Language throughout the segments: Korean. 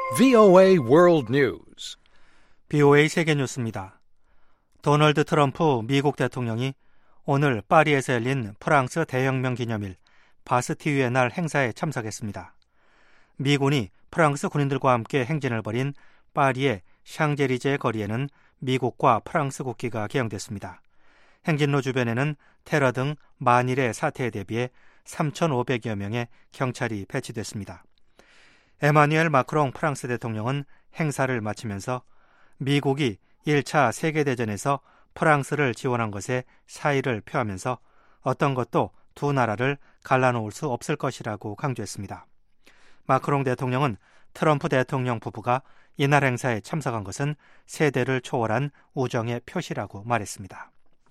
VOA World News. BOA 세계뉴스입니다. 도널드 트럼프 미국 대통령이 오늘 파리에서 열린 프랑스 대혁명 기념일 바스티유의 날 행사에 참석했습니다. 미군이 프랑스 군인들과 함께 행진을 벌인 파리의 샹젤리제 거리에는 미국과 프랑스 국기가 개영됐습니다. 행진로 주변에는 테러 등 만일의 사태에 대비해 3,500여 명의 경찰이 배치됐습니다. 에마뉘엘 마크롱 프랑스 대통령은 행사를 마치면서 미국이 1차 세계대전에서 프랑스를 지원한 것에 사의를 표하면서 어떤 것도 두 나라를 갈라놓을 수 없을 것이라고 강조했습니다. 마크롱 대통령은 트럼프 대통령 부부가 이날 행사에 참석한 것은 세대를 초월한 우정의 표시라고 말했습니다.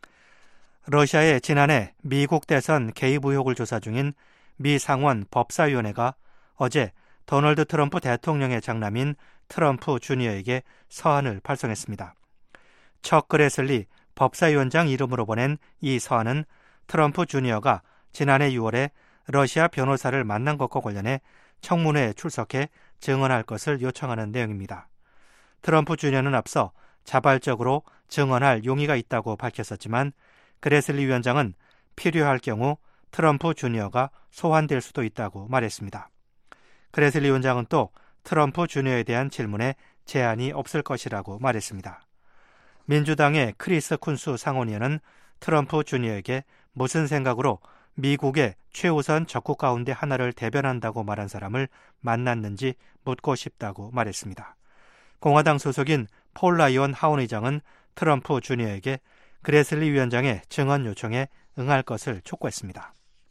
러시아의 지난해 미국 대선 개입 의혹을 조사 중인 미 상원 법사위원회가 어제 도널드 트럼프 대통령의 장남인 트럼프 주니어에게 서한을 발송했습니다. 척 그레슬리 법사위원장 이름으로 보낸 이 서한은 트럼프 주니어가 지난해 6월에 러시아 변호사를 만난 것과 관련해 청문회에 출석해 증언할 것을 요청하는 내용입니다. 트럼프 주니어는 앞서 자발적으로 증언할 용의가 있다고 밝혔었지만 그레슬리 위원장은 필요할 경우 트럼프 주니어가 소환될 수도 있다고 말했습니다. 그레슬리 위원장은 또 트럼프 주니어에 대한 질문에 제한이 없을 것이라고 말했습니다. 민주당의 크리스 쿤스 상원의원은 트럼프 주니어에게 무슨 생각으로 미국의 최우선 적국 가운데 하나를 대변한다고 말한 사람을 만났는지 묻고 싶다고 말했습니다. 공화당 소속인 폴 라이언 하원 의장은 트럼프 주니어에게 그레슬리 위원장의 증언 요청에 응할 것을 촉구했습니다.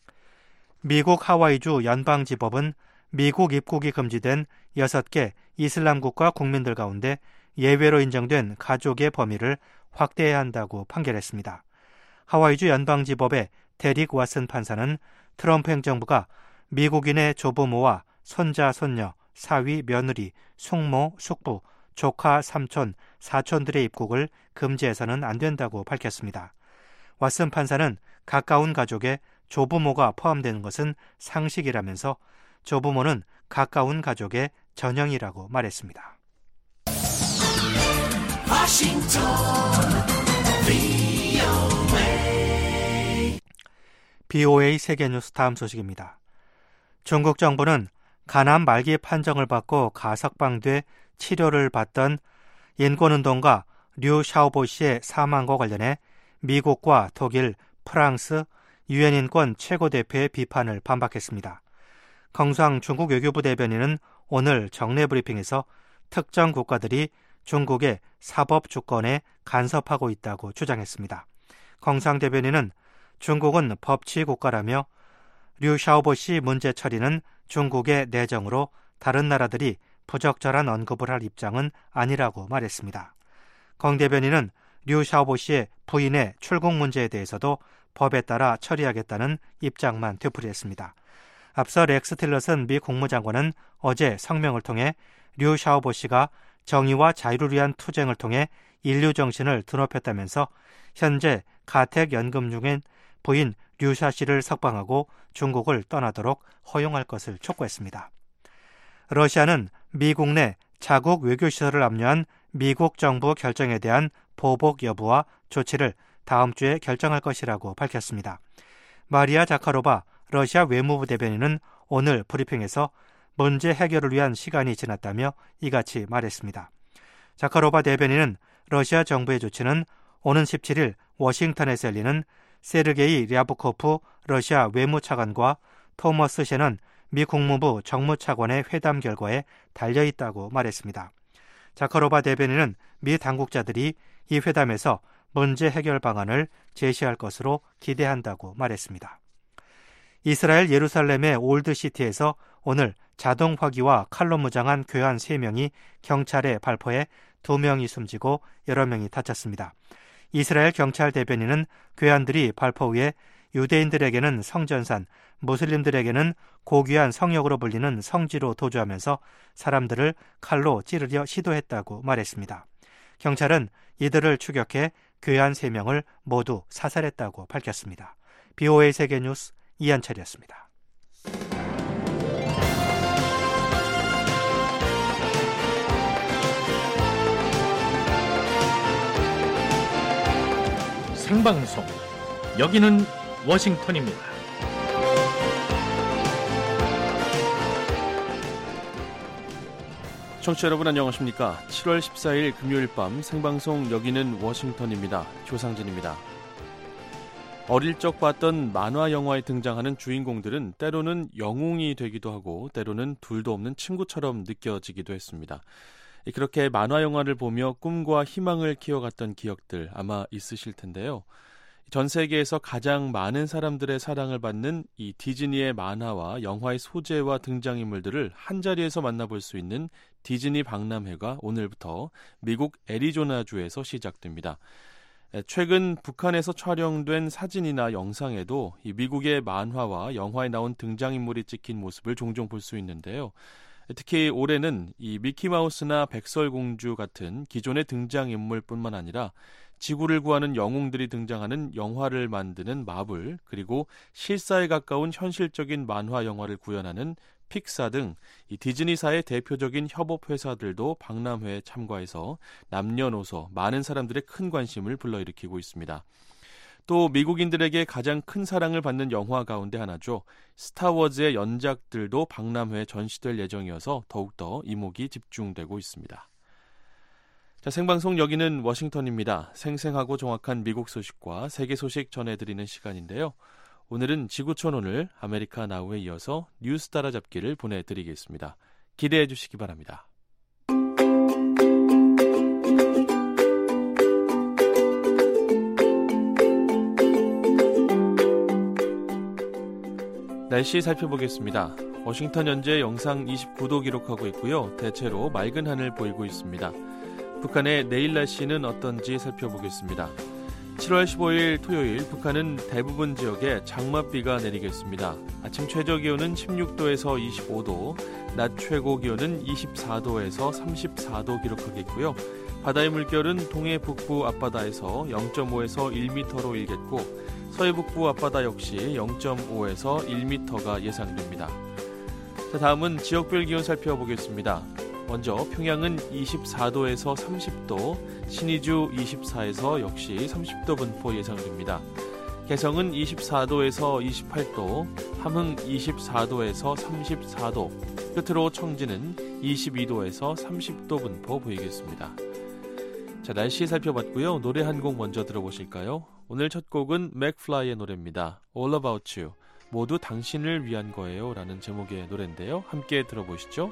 미국 하와이주 연방지법은 미국 입국이 금지된 6개 이슬람 국가 국민들 가운데 예외로 인정된 가족의 범위를 확대해야 한다고 판결했습니다. 하와이주 연방지법의 데릭 왓슨 판사는 트럼프 행정부가 미국인의 조부모와 손자, 손녀, 사위, 며느리, 숙모, 숙부, 조카, 삼촌, 사촌들의 입국을 금지해서는 안 된다고 밝혔습니다. 왓슨 판사는 가까운 가족에 조부모가 포함되는 것은 상식이라면서 조부모는 가까운 가족의 전형이라고 말했습니다. BOA 세계뉴스 다음 소식입니다. 중국 정부는 간암 말기 판정을 받고 가석방돼 치료를 받던 인권운동가 류 샤오보 씨의 사망과 관련해 미국과 독일, 프랑스, 유엔 인권 최고대표의 비판을 반박했습니다. 컹상 중국 외교부 대변인은 오늘 정례 브리핑에서 특정 국가들이 중국의 사법 주권에 간섭하고 있다고 주장했습니다. 컹상 대변인은 중국은 법치 국가라며 류 샤오보 씨 문제 처리는 중국의 내정으로 다른 나라들이 부적절한 언급을 할 입장은 아니라고 말했습니다. 컹 대변인은 류 샤오보 씨의 부인의 출국 문제에 대해서도 법에 따라 처리하겠다는 입장만 되풀이했습니다. 앞서 렉스 틸러슨 미 국무장관은 어제 성명을 통해 류 샤오보 씨가 정의와 자유를 위한 투쟁을 통해 인류 정신을 드높였다면서 현재 가택 연금 중인 부인 류샤 씨를 석방하고 중국을 떠나도록 허용할 것을 촉구했습니다. 러시아는 미국 내 자국 외교시설을 압류한 미국 정부 결정에 대한 보복 여부와 조치를 다음 주에 결정할 것이라고 밝혔습니다. 마리아 자카로바 러시아 외무부 대변인은 오늘 브리핑에서 문제 해결을 위한 시간이 지났다며 이같이 말했습니다. 자카로바 대변인은 러시아 정부의 조치는 오는 17일 워싱턴에서 열리는 세르게이 랴브코프 러시아 외무차관과 토머스 셰넌 미 국무부 정무차관의 회담 결과에 달려있다고 말했습니다. 자카로바 대변인은 미 당국자들이 이 회담에서 문제 해결 방안을 제시할 것으로 기대한다고 말했습니다. 이스라엘 예루살렘의 올드시티에서 오늘 자동 화기와 칼로 무장한 교환 3명이 경찰에 발포해 2명이 숨지고 여러 명이 다쳤습니다. 이스라엘 경찰 대변인은 교환들이 발포 후에 유대인들에게는 성전산, 무슬림들에게는 고귀한 성역으로 불리는 성지로 도주하면서 사람들을 칼로 찌르려 시도했다고 말했습니다. 경찰은 이들을 추격해 교환 3명을 모두 사살했다고 밝혔습니다. BOA 세계뉴스 이한철이었습니다. 생방송. 여기는 워싱턴입니다. 청취자 여러분 안녕하십니까? 7월 14일 금요일 밤 생방송 여기는 워싱턴입니다. 조상진입니다. 어릴 적 봤던 만화 영화에 등장하는 주인공들은 때로는 영웅이 되기도 하고 때로는 둘도 없는 친구처럼 느껴지기도 했습니다. 그렇게 만화 영화를 보며 꿈과 희망을 키워갔던 기억들 아마 있으실 텐데요. 전 세계에서 가장 많은 사람들의 사랑을 받는 이 디즈니의 만화와 영화의 소재와 등장인물들을 한자리에서 만나볼 수 있는 디즈니 박람회가 오늘부터 미국 애리조나주에서 시작됩니다. 최근 북한에서 촬영된 사진이나 영상에도 이 미국의 만화와 영화에 나온 등장인물이 찍힌 모습을 종종 볼 수 있는데요. 특히 올해는 이 미키마우스나 백설공주 같은 기존의 등장인물뿐만 아니라 지구를 구하는 영웅들이 등장하는 영화를 만드는 마블, 그리고 실사에 가까운 현실적인 만화 영화를 구현하는 픽사 등 이 디즈니사의 대표적인 협업회사들도 박람회에 참가해서 남녀노소 많은 사람들의 큰 관심을 불러일으키고 있습니다. 또 미국인들에게 가장 큰 사랑을 받는 영화 가운데 하나죠. 스타워즈의 연작들도 박람회에 전시될 예정이어서 더욱더 이목이 집중되고 있습니다. 자, 생방송 여기는 워싱턴입니다. 생생하고 정확한 미국 소식과 세계 소식 전해드리는 시간인데요. 오늘은 지구촌 오늘 아메리카 나우에 이어서 뉴스 따라잡기를 보내드리겠습니다. 기대해 주시기 바랍니다. 날씨 살펴보겠습니다. 워싱턴 현재 영상 29도 기록하고 있고요. 대체로 맑은 하늘 보이고 있습니다. 북한의 내일 날씨는 어떤지 살펴보겠습니다. 7월 15일 토요일 북한은 대부분 지역에 장맛비가 내리겠습니다. 아침 최저 기온은 16도에서 25도, 낮 최고 기온은 24도에서 34도 기록하겠고요. 바다의 물결은 동해 북부 앞바다에서 0.5에서 1m로 일겠고 서해 북부 앞바다 역시 0.5에서 1m가 예상됩니다. 자, 다음은 지역별 기온 살펴보겠습니다. 먼저 평양은 24도에서 30도, 신의주 24에서 역시 30도 분포 예상됩니다. 개성은 24도에서 28도, 함흥 24도에서 34도, 끝으로 청진은 22도에서 30도 분포 보이겠습니다. 자, 날씨 살펴봤고요. 노래 한 곡 먼저 들어보실까요? 오늘 첫 곡은 맥플라이의 노래입니다. All About You, 모두 당신을 위한 거예요 라는 제목의 노래인데요. 함께 들어보시죠.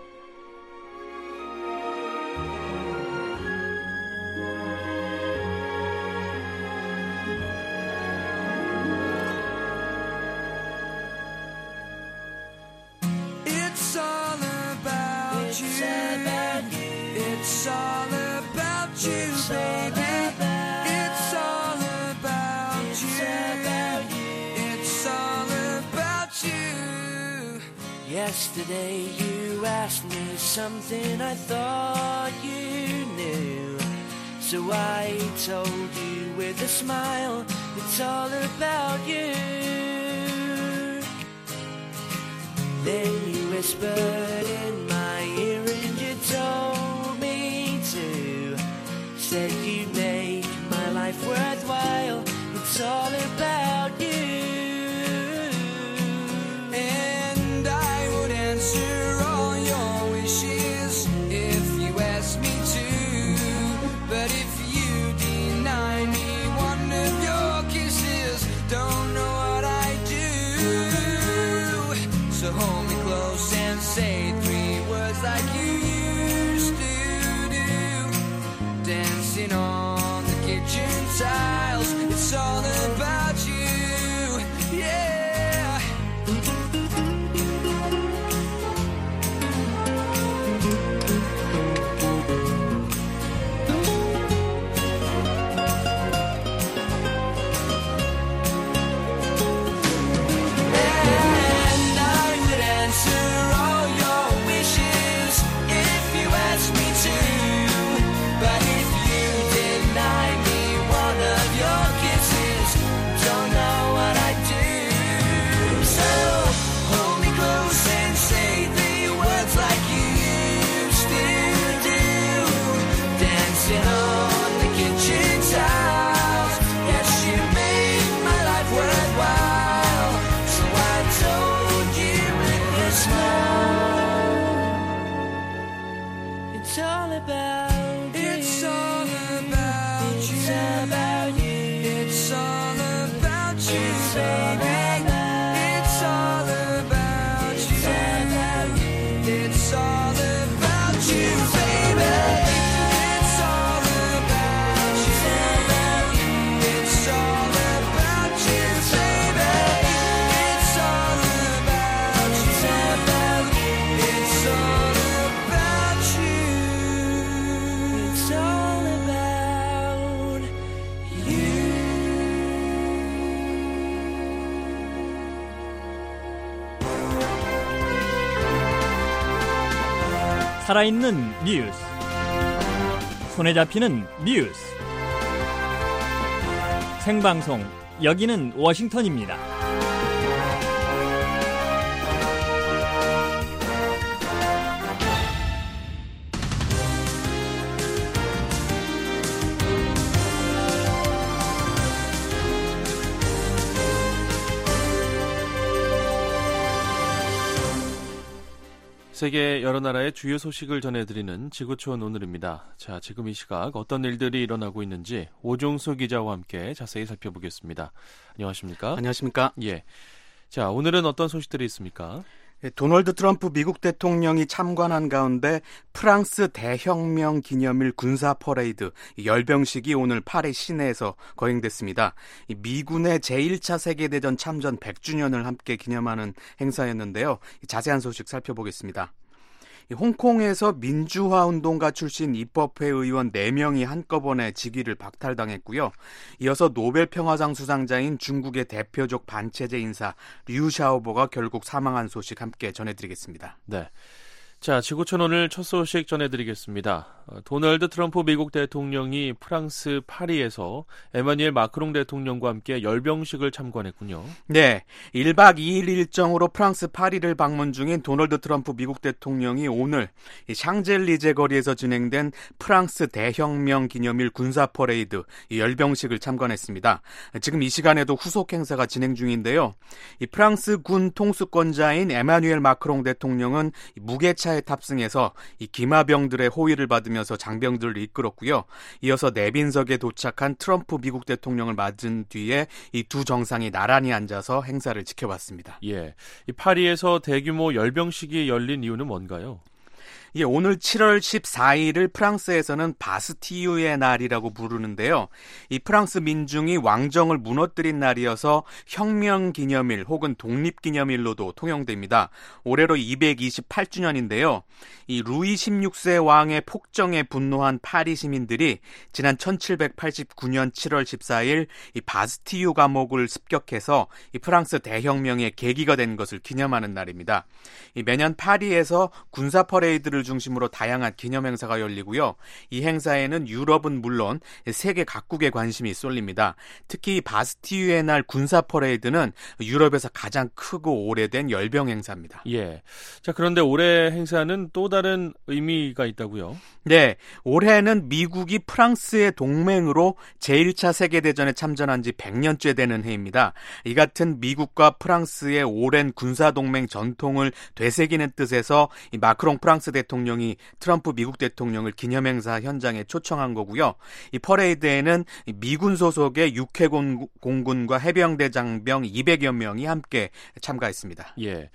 Yesterday you asked me something I thought you knew, so I told you with a smile, it's all about you. Then you whispered in my ear and you told me to, said you make my life worthwhile, it's all about you. Say 3 words like you used to do, dancing on the kitchen tiles, it's all about you, yeah. And I would answer all your wishes about you. It's all about you. It's about you. It's all about you, baby. It's all about you. It's all about you, baby. It's all about you. It's all about you, baby. It's all about you. It's all about you. It's all about you. 살아있는 뉴스, 손에 잡히는 뉴스, 생방송, 여기는 워싱턴입니다. 세계 여러 나라의 주요 소식을 전해드리는 지구촌 오늘입니다. 자, 지금 이 시각 어떤 일들이 일어나고 있는지 오종수 기자와 함께 자세히 살펴보겠습니다. 안녕하십니까? 안녕하십니까? 예. 자, 오늘은 어떤 소식들이 있습니까? 도널드 트럼프 미국 대통령이 참관한 가운데 프랑스 대혁명 기념일 군사 퍼레이드 열병식이 오늘 파리 시내에서 거행됐습니다. 미군의 제1차 세계대전 참전 100주년을 함께 기념하는 행사였는데요. 자세한 소식 살펴보겠습니다. 홍콩에서 민주화 운동가 출신 입법회 의원 4명이 한꺼번에 직위를 박탈당했고요. 이어서 노벨 평화상 수상자인 중국의 대표적 반체제 인사 류 샤오보가 결국 사망한 소식 함께 전해드리겠습니다. 네. 자, 지구촌 오늘 첫 소식 전해드리겠습니다. 도널드 트럼프 미국 대통령이 프랑스 파리에서 에마뉘엘 마크롱 대통령과 함께 열병식을 참관했군요. 네, 1박 2일 일정으로 프랑스 파리를 방문 중인 도널드 트럼프 미국 대통령이 오늘 샹젤리제 거리에서 진행된 프랑스 대혁명 기념일 군사 퍼레이드 열병식을 참관했습니다. 지금 이 시간에도 후속 행사가 진행 중인데요. 이 프랑스 군 통수권자인 에마뉘엘 마크롱 대통령은 무게차에 탑승해서 이 기마병들의 호위를 받으면서 장병들을 이끌었고요. 이어서 내빈석에 도착한 트럼프 미국 대통령을 맞은 뒤에 이 두 정상이 나란히 앉아서 행사를 지켜봤습니다. 예, 이 파리에서 대규모 열병식이 열린 이유는 뭔가요? 예, 오늘 7월 14일을 프랑스에서는 바스티유의 날이라고 부르는데요. 이 프랑스 민중이 왕정을 무너뜨린 날이어서 혁명기념일 혹은 독립기념일로도 통용됩니다. 올해로 228주년인데요. 이 루이 16세 왕의 폭정에 분노한 파리 시민들이 지난 1789년 7월 14일 이 바스티유 감옥을 습격해서 이 프랑스 대혁명의 계기가 된 것을 기념하는 날입니다. 이 매년 파리에서 군사 퍼레이드를 중심으로 다양한 기념 행사가 열리고요. 이 행사에는 유럽은 물론 세계 각국의 관심이 쏠립니다. 특히 바스티유의 날 군사 퍼레이드는 유럽에서 가장 크고 오래된 열병 행사입니다. 예. 자, 그런데 올해 행사는 또 다른 의미가 있다고요? 네, 올해는 미국이 프랑스의 동맹으로 제1차 세계대전에 참전한 지 100년째 되는 해입니다. 이 같은 미국과 프랑스의 오랜 군사동맹 전통을 되새기는 뜻에서 이 마크롱 프랑스 대통령이 트럼프 미국 대통령을 기념행사 현장에 초청한 거고요. 이 퍼레이드에는 미군 소속의 육해공 공군과 해병대 장병 200여 명이 함께 참가했습니다. 예,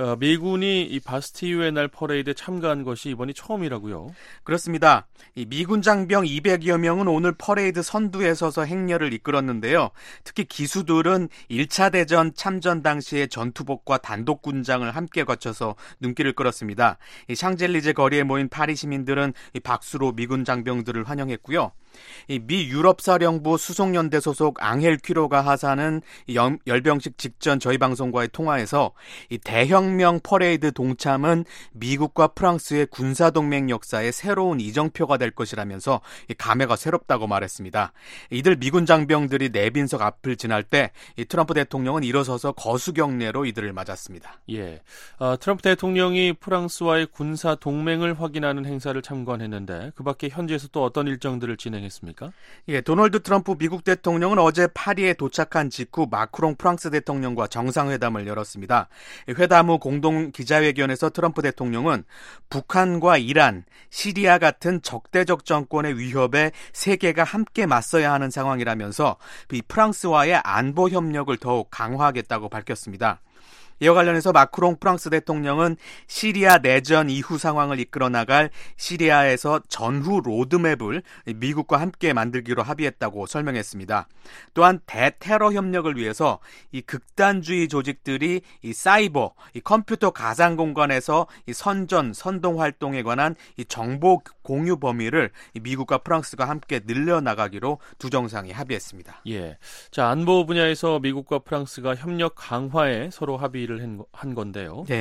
미군이 이 바스티유의 날 퍼레이드에 참가한 것이 이번이 처음이라고요? 그렇습니다. 이 미군 장병 200여 명은 오늘 퍼레이드 선두에 서서 행렬을 이끌었는데요. 특히 기수들은 1차 대전 참전 당시의 전투복과 단독군장을 함께 거쳐서 눈길을 끌었습니다. 이 샹젤리제 거리에 모인 파리 시민들은 이 박수로 미군 장병들을 환영했고요. 이 미 유럽사령부 수송연대 소속 앙헬 퀴로가 하사는 열병식 직전 저희 방송과의 통화에서 이 대혁명 퍼레이드 동참은 미국과 프랑스의 군사동맹 역사의 새로운 이정표가 될 것이라면서 이 감회가 새롭다고 말했습니다. 이들 미군 장병들이 내빈석 앞을 지날 때 이 트럼프 대통령은 일어서서 거수경례로 이들을 맞았습니다. 예, 트럼프 대통령이 프랑스와의 군사동맹을 확인하는 행사를 참관했는데 그 밖에 현지에서 또 어떤 일정들을 진행 진행했습니까? 예, 도널드 트럼프 미국 대통령은 어제 파리에 도착한 직후 마크롱 프랑스 대통령과 정상회담을 열었습니다. 회담 후 공동 기자회견에서 트럼프 대통령은 북한과 이란, 시리아 같은 적대적 정권의 위협에 세계가 함께 맞서야 하는 상황이라면서 이 프랑스와의 안보 협력을 더욱 강화하겠다고 밝혔습니다. 이와 관련해서 마크롱 프랑스 대통령은 시리아 내전 이후 상황을 이끌어 나갈 시리아에서 전후 로드맵을 미국과 함께 만들기로 합의했다고 설명했습니다. 또한 대테러 협력을 위해서 이 극단주의 조직들이 이 사이버, 이 컴퓨터 가상 공간에서 이 선동 활동에 관한 이 정보 공유 범위를 미국과 프랑스가 함께 늘려나가기로 두 정상이 합의했습니다. 예. 자, 안보 분야에서 미국과 프랑스가 협력 강화에 서로 합의를 한 건데요. 네.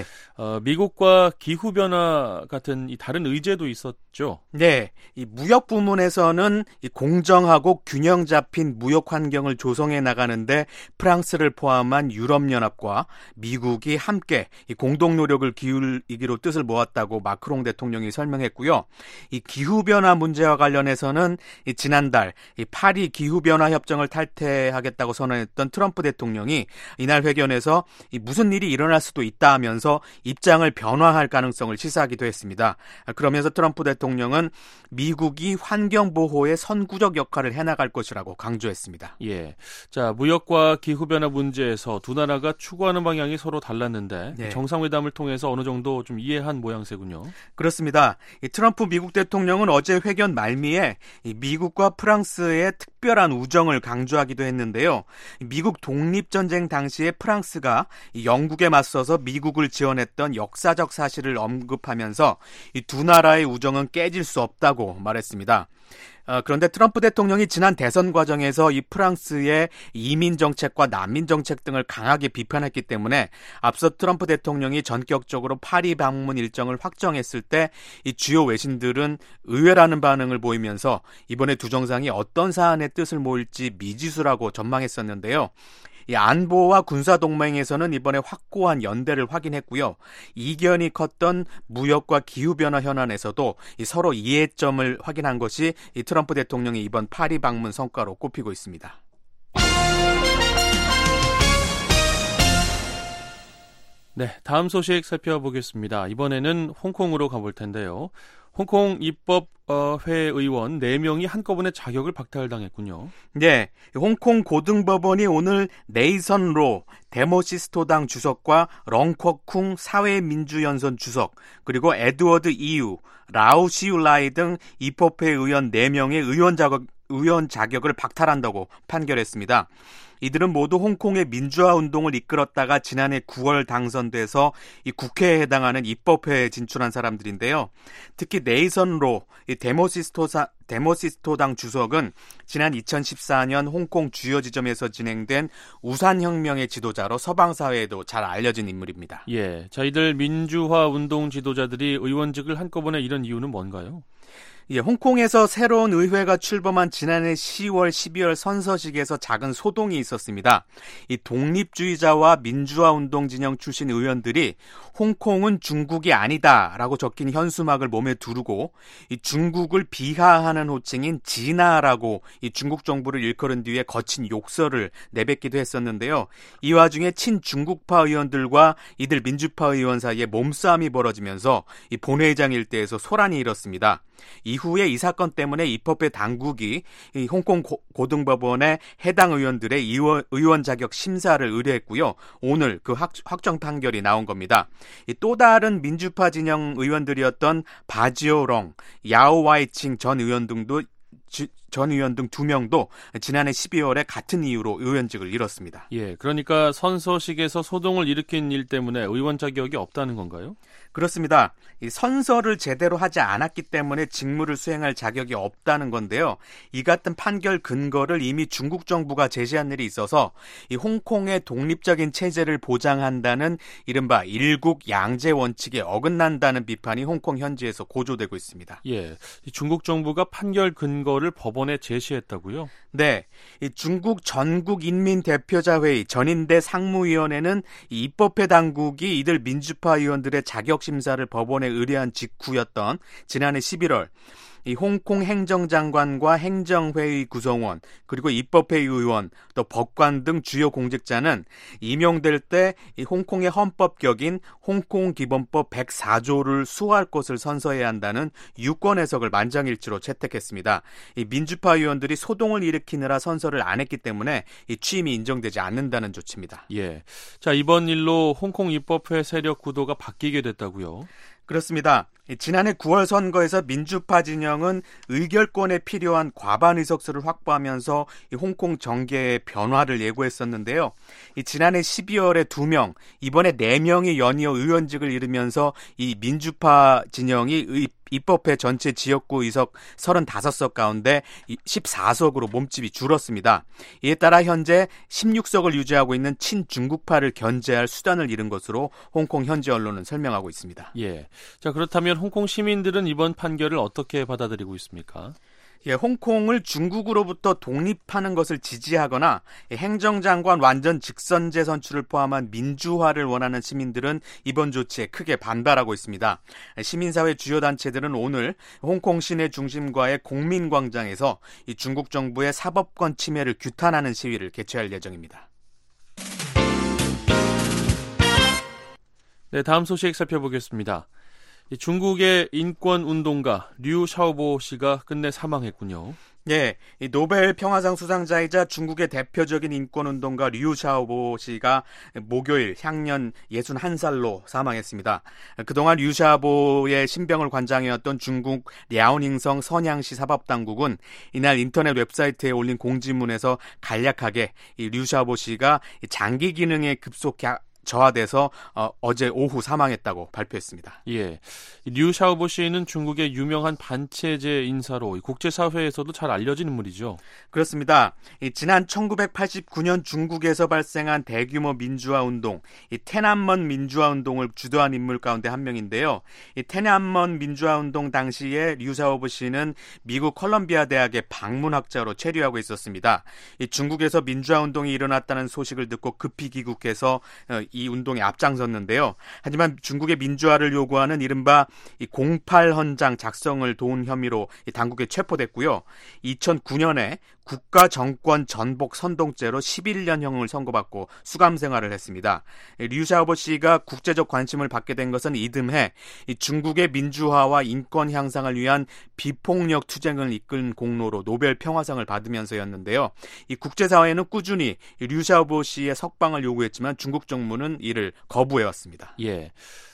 미국과 기후변화 같은 이 다른 의제도 있었죠. 네. 이 무역 부문에서는 이 공정하고 균형 잡힌 무역 환경을 조성해 나가는데 프랑스를 포함한 유럽연합과 미국이 함께 이 공동 노력을 기울이기로 뜻을 모았다고 마크롱 대통령이 설명했고요. 이 기후변화 문제와 관련해서는 이 지난달 이 파리 기후변화 협정을 탈퇴하겠다고 선언했던 트럼프 대통령이 이날 회견에서 이 무슨 일이 일어날 수도 있다 하면서 입장을 변화할 가능성을 시사하기도 했습니다. 그러면서 트럼프 대통령은 미국이 환경 보호에 선구적 역할을 해나갈 것이라고 강조했습니다. 예. 자, 무역과 기후변화 문제에서 두 나라가 추구하는 방향이 서로 달랐는데 네. 정상회담을 통해서 어느 정도 좀 이해한 모양새군요. 그렇습니다. 이 트럼프 미국 대통령은 어제 회견 말미에 이 미국과 프랑스의 특별한 우정을 강조하기도 했는데요. 미국 독립전쟁 당시에 프랑스가 영국에 맞서서 미국을 지원했던 역사적 사실을 언급하면서 이 두 나라의 우정은 깨질 수 없다고 말했습니다. 그런데 트럼프 대통령이 지난 대선 과정에서 이 프랑스의 이민 정책과 난민 정책 등을 강하게 비판했기 때문에 앞서 트럼프 대통령이 전격적으로 파리 방문 일정을 확정했을 때 이 주요 외신들은 의외라는 반응을 보이면서 이번에 두 정상이 어떤 사안의 뜻을 모을지 미지수라고 전망했었는데요. 이 안보와 군사동맹에서는 이번에 확고한 연대를 확인했고요. 이견이 컸던 무역과 기후변화 현안에서도 이 서로 이해점을 확인한 것이 이 트럼프 대통령의 이번 파리 방문 성과로 꼽히고 있습니다. 네, 다음 소식 살펴보겠습니다. 이번에는 홍콩으로 가볼 텐데요. 홍콩 입법회 의원 4명이 한꺼번에 자격을 박탈당했군요. 네, 홍콩 고등법원이 오늘 네이선 로 데모시스토당 주석과 렁커쿵 사회민주연선 주석, 그리고 에드워드 이유, 라오 시울라이 등 입법회 의원 4명의 의원 자격을 박탈한다고 판결했습니다. 이들은 모두 홍콩의 민주화 운동을 이끌었다가 지난해 9월 당선돼서 이 국회에 해당하는 입법회에 진출한 사람들인데요. 특히 네이선 로 데모시스토당 주석은 지난 2014년 홍콩 주요 지점에서 진행된 우산혁명의 지도자로 서방사회에도 잘 알려진 인물입니다. 예, 자, 이들 민주화 운동 지도자들이 의원직을 한꺼번에 잃은 이유는 뭔가요? 예, 홍콩에서 새로운 의회가 출범한 지난해 10월, 12월 선서식에서 작은 소동이 있었습니다. 이 독립주의자와 민주화 운동 진영 출신 의원들이 홍콩은 중국이 아니다라고 적힌 현수막을 몸에 두르고 이 중국을 비하하는 호칭인 진화라고 이 중국 정부를 일컬은 뒤에 거친 욕설을 내뱉기도 했었는데요. 이 와중에 친중국파 의원들과 이들 민주파 의원 사이에 몸싸움이 벌어지면서 이 본회의장 일대에서 소란이 일었습니다. 이후에 이 사건 때문에 입법회 당국이 이 홍콩 고등법원에 해당 의원들의 의원 자격 심사를 의뢰했고요. 오늘 그 확정 판결이 나온 겁니다. 또 다른 민주파 진영 의원들이었던 바지오롱, 야오와이칭 전 의원 등 2명도 지난해 12월에 같은 이유로 의원직을 잃었습니다. 예, 그러니까 선서식에서 소동을 일으킨 일 때문에 의원 자격이 없다는 건가요? 그렇습니다. 이 선서를 제대로 하지 않았기 때문에 직무를 수행할 자격이 없다는 건데요. 이 같은 판결 근거를 이미 중국 정부가 제시한 일이 있어서 이 홍콩의 독립적인 체제를 보장한다는 이른바 일국 양제 원칙에 어긋난다는 비판이 홍콩 현지에서 고조되고 있습니다. 예, 중국 정부가 판결 근거를 법원에 제시했다고요? 네, 이 중국 전국인민대표자회의 전인대 상무위원회는 이 입법회 당국이 이들 민주파 의원들의 자격 심사를 법원에 의뢰한 직후였던 지난해 11월 이 홍콩 행정장관과 행정회의 구성원, 그리고 입법회의 의원, 또 법관 등 주요 공직자는 임용될 때 이 홍콩의 헌법격인 홍콩 기본법 104조를 수호할 것을 선서해야 한다는 유권 해석을 만장일치로 채택했습니다. 이 민주파 의원들이 소동을 일으키느라 선서를 안 했기 때문에 이 취임이 인정되지 않는다는 조치입니다. 예. 자, 이번 일로 홍콩 입법회 세력 구도가 바뀌게 됐다고요? 그렇습니다. 지난해 9월 선거에서 민주파 진영은 의결권에 필요한 과반 의석수를 확보하면서 이 홍콩 정계의 변화를 예고했었는데요. 지난해 12월에 2명, 이번에 4명이 연이어 의원직을 잃으면서 이 민주파 진영이 입법회 전체 지역구 의석 35석 가운데 14석으로 몸집이 줄었습니다. 이에 따라 현재 16석을 유지하고 있는 친중국파를 견제할 수단을 잃은 것으로 홍콩 현지 언론은 설명하고 있습니다. 예. 자, 그렇다면 홍콩 시민들은 이번 판결을 어떻게 받아들이고 있습니까? 예, 홍콩을 중국으로부터 독립하는 것을 지지하거나 행정장관 완전 직선제 선출을 포함한 민주화를 원하는 시민들은 이번 조치에 크게 반발하고 있습니다. 시민사회 주요 단체들은 오늘 홍콩 시내 중심가의 공민광장에서 이 중국 정부의 사법권 침해를 규탄하는 시위를 개최할 예정입니다. 네, 다음 소식 살펴보겠습니다. 중국의 인권운동가 류 샤오보 씨가 끝내 사망했군요. 네, 이 노벨 평화상 수상자이자 중국의 대표적인 인권운동가 류 샤오보 씨가 목요일 향년 61살로 사망했습니다. 그동안 류 샤오보의 신병을 관장해왔던 중국 랴오닝성 선양시 사법당국은 이날 인터넷 웹사이트에 올린 공지문에서 간략하게 이 류 샤오보 씨가 장기 기능에 급속 저하돼서 어제 오후 사망했다고 발표했습니다. 예, 류 샤오보 씨는 중국의 유명한 반체제 인사로 국제사회에서도 잘 알려진 인물이죠. 그렇습니다. 지난 1989년 중국에서 발생한 대규모 민주화 운동, 이 테난먼 민주화 운동을 주도한 인물 가운데 한 명인데요. 이 테난먼 민주화 운동 당시에 류 샤오보 씨는 미국 컬럼비아 대학의 방문학자로 체류하고 있었습니다. 이 중국에서 민주화 운동이 일어났다는 소식을 듣고 급히 귀국해서 이 운동에 앞장섰는데요. 하지만 중국의 민주화를 요구하는 이른바 08헌장 작성을 도운 혐의로 당국에 체포됐고요. 2009년에 국가정권 전복 선동죄로 11년형을 선고받고 수감 생활을 했습니다. 류 샤오보 씨가 국제적 관심을 받게 된 것은 이듬해 중국의 민주화와 인권 향상을 위한 비폭력 투쟁을 이끈 공로로 노벨 평화상을 받으면서였는데요. 이 국제사회는 꾸준히 류 샤오보 씨의 석방을 요구했지만 중국 정부는 이를 거부해왔습니다. 예.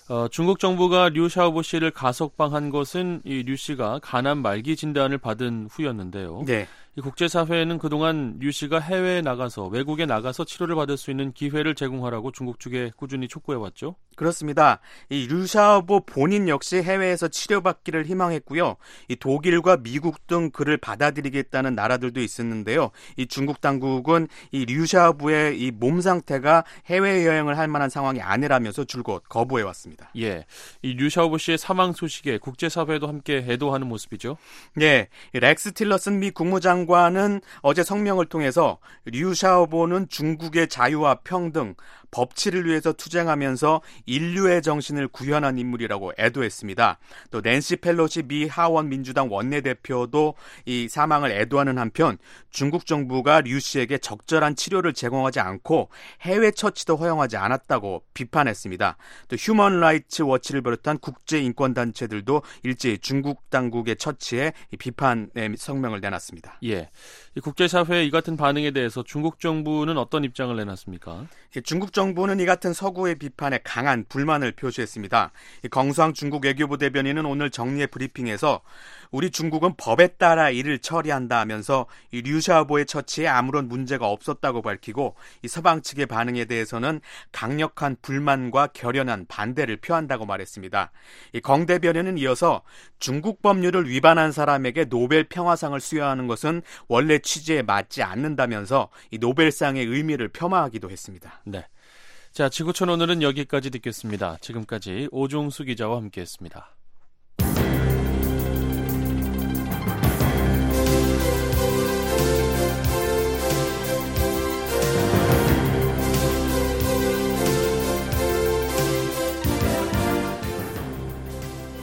중국 정부가 류 샤오보 씨를 가석방한 것은 이 류 씨가 간암 말기 진단을 받은 후였는데요. 네. 이 국제사회는 그동안 류 씨가 해외에 나가서 외국에 나가서 치료를 받을 수 있는 기회를 제공하라고 중국 측에 꾸준히 촉구해왔죠. 그렇습니다. 이 류 샤오보 본인 역시 해외에서 치료받기를 희망했고요. 이 독일과 미국 등 그를 받아들이겠다는 나라들도 있었는데요. 이 중국 당국은 이 류 샤오보의 이 몸 상태가 해외 여행을 할 만한 상황이 아니라면서 줄곧 거부해왔습니다. 예, 이 류 샤오보 씨의 사망 소식에 국제사회도 함께 애도하는 모습이죠. 네, 렉스 틸러슨 미 국무장관은 어제 성명을 통해서 류 샤오보는 중국의 자유와 평등, 법치를 위해서 투쟁하면서 인류의 정신을 구현한 인물이라고 애도했습니다. 또 낸시 펠로시 미 하원 민주당 원내대표도 이 사망을 애도하는 한편 중국 정부가 류 씨에게 적절한 치료를 제공하지 않고 해외 처치도 허용하지 않았다고 비판했습니다. 또 휴먼 라이츠 워치를 비롯한 국제 인권 단체들도 일제히 중국 당국의 처치에 비판의 성명을 내놨습니다. 예, 이 국제사회의 이 같은 반응에 대해서 중국 정부는 어떤 입장을 내놨습니까? 중국 정부는 이 같은 서구의 비판에 강한 불만을 표시했습니다. 경수왕 중국 외교부 대변인은 오늘 정례 브리핑에서 우리 중국은 법에 따라 일을 처리한다 하면서 이 류 샤오보의 처치에 아무런 문제가 없었다고 밝히고 이 서방 측의 반응에 대해서는 강력한 불만과 결연한 반대를 표한다고 말했습니다. 이 경 대변인은 이어서 중국 법률을 위반한 사람에게 노벨 평화상을 수여하는 것은 원래 취지에 맞지 않는다면서 이 노벨상의 의미를 폄하하기도 했습니다. 네. 자, 지구촌 오늘은 여기까지 듣겠습니다. 지금까지 오종수 기자와 함께했습니다.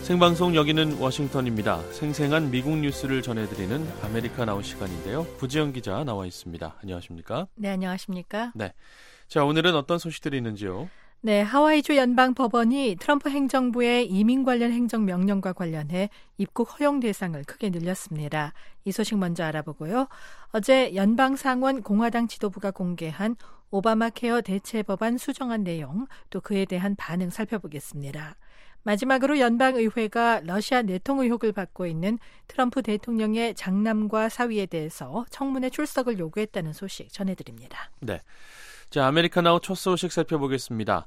생방송 여기는 워싱턴입니다. 생생한 미국 뉴스를 전해드리는 아메리카 나우 시간인데요. 구지영 기자 나와 있습니다. 안녕하십니까? 네, 안녕하십니까? 네. 자, 오늘은 어떤 소식들이 있는지요? 네, 하와이주 연방법원이 트럼프 행정부의 이민 관련 행정명령과 관련해 입국 허용 대상을 크게 늘렸습니다. 이 소식 먼저 알아보고요. 어제 연방상원 공화당 지도부가 공개한 오바마 케어 대체법안 수정안 내용, 또 그에 대한 반응 살펴보겠습니다. 마지막으로 연방의회가 러시아 내통 의혹을 받고 있는 트럼프 대통령의 장남과 사위에 대해서 청문회 출석을 요구했다는 소식 전해드립니다. 네. 자, 아메리카 나우 첫 소식 살펴보겠습니다.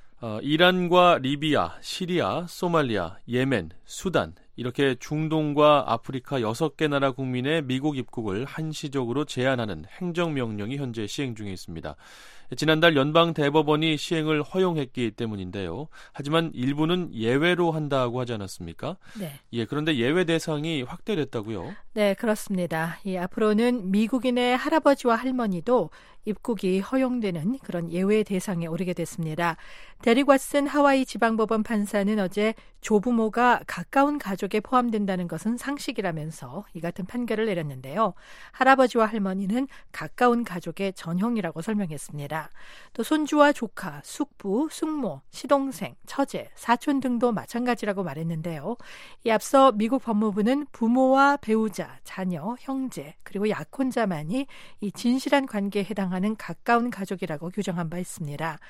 이란과 리비아, 시리아, 소말리아, 예멘, 수단 이렇게 중동과 아프리카 6개 나라 국민의 미국 입국을 한시적으로 제한하는 행정명령이 현재 시행 중에 있습니다. 지난달 연방대법원이 시행을 허용했기 때문인데요. 하지만 일부는 예외로 한다고 하지 않았습니까? 네. 예, 그런데 예외 대상이 확대됐다고요? 네, 그렇습니다. 앞으로는 미국인의 할아버지와 할머니도 입국이 허용되는 그런 예외 대상에 오르게 됐습니다. 데릭 왓슨 하와이 지방법원 판사는 어제 조부모가 가까운 가족에 포함된다는 것은 상식이라면서 이 같은 판결을 내렸는데요. 할아버지와 할머니는 가까운 가족의 전형이라고 설명했습니다. 또 손주와 조카, 숙부, 숙모, 시동생, 처제, 사촌 등도 마찬가지라고 말했는데요. 이 앞서 미국 법무부는 부모와 배우자, 자녀, 형제, 그리고 약혼자만이 이 진실한 관계에 해당하는 가까운 가족이라고 규정한 바 있습니다.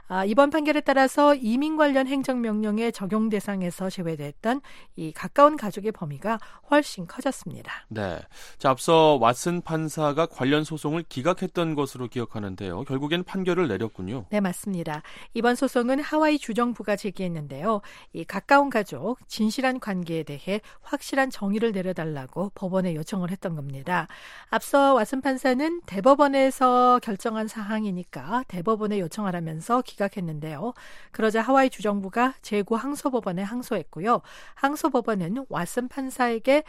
이번 판결에 따라서 이민 관련 행정명령의 적용 대상에서 제외됐던 이 가까운 가족의 범위가 훨씬 커졌습니다. 네. 자, 앞서 왓슨 판사가 관련 소송을 기각했던 것으로 기억하는데요. 결국엔 판결을 내렸군요. 네, 맞습니다. 이번 소송은 하와이 주정부가 제기했는데요. 이 가까운 가족, 진실한 관계에 대해 확실한 정의를 내려달라고 법원에 요청을 했던 겁니다. 앞서 왓슨 판사는 대법원에서 결정한 사항이니까 대법원에 요청하라면서 기각했는데요. 그러자 하와이 주정부가 제구 항소법원에 항소했고요. 항소법원은 왓슨 판사에게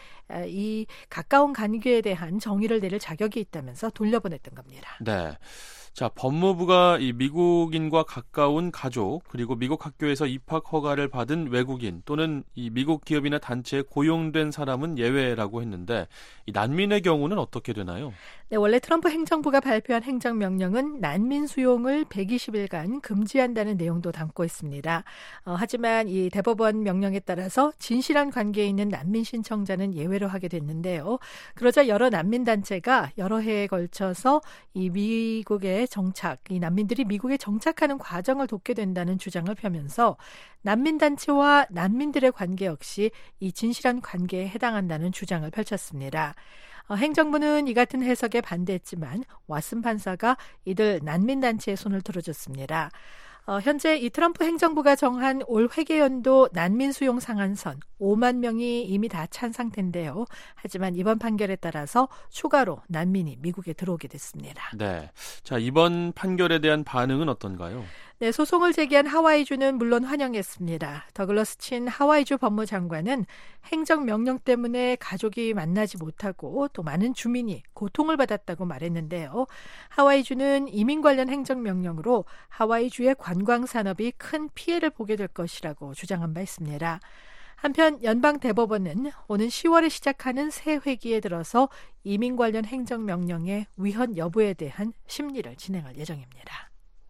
이 가까운 관계에 대한 정의를 내릴 자격이 있다면서 돌려보냈던 겁니다. 네. 자, 법무부가 이 미국인과 가까운 가족 그리고 미국 학교에서 입학 허가를 받은 외국인 또는 이 미국 기업이나 단체에 고용된 사람은 예외라고 했는데 이 난민의 경우는 어떻게 되나요? 네, 원래 트럼프 행정부가 발표한 행정명령은 난민 수용을 120일간 금지한다는 내용도 담고 있습니다. 하지만 이 대법원 명령에 따라서 진실한 관계에 있는 난민 신청자는 예외로 하게 됐는데요. 그러자 여러 난민 단체가 여러 해에 걸쳐서 이 미국의 이 난민들이 미국에 정착하는 과정을 돕게 된다는 주장을 펴면서 난민단체와 난민들의 관계 역시 이 진실한 관계에 해당한다는 주장을 펼쳤습니다. 행정부는 이 같은 해석에 반대했지만 왓슨 판사가 이들 난민단체의 손을 들어줬습니다. 현재 이 트럼프 행정부가 정한 올 회계연도 난민 수용 상한선 5만 명이 이미 다 찬 상태인데요. 하지만 이번 판결에 따라서 추가로 난민이 미국에 들어오게 됐습니다. 네, 자, 이번 판결에 대한 반응은 어떤가요? 네, 소송을 제기한 하와이주는 물론 환영했습니다. 더글러스 친 하와이주 법무장관은 행정명령 때문에 가족이 만나지 못하고 또 많은 주민이 고통을 받았다고 말했는데요. 하와이주는 이민 관련 행정명령으로 하와이주의 관광산업이 큰 피해를 보게 될 것이라고 주장한 바 있습니다. 한편 연방대법원은 오는 10월에 시작하는 새 회기에 들어서 이민 관련 행정명령의 위헌 여부에 대한 심리를 진행할 예정입니다.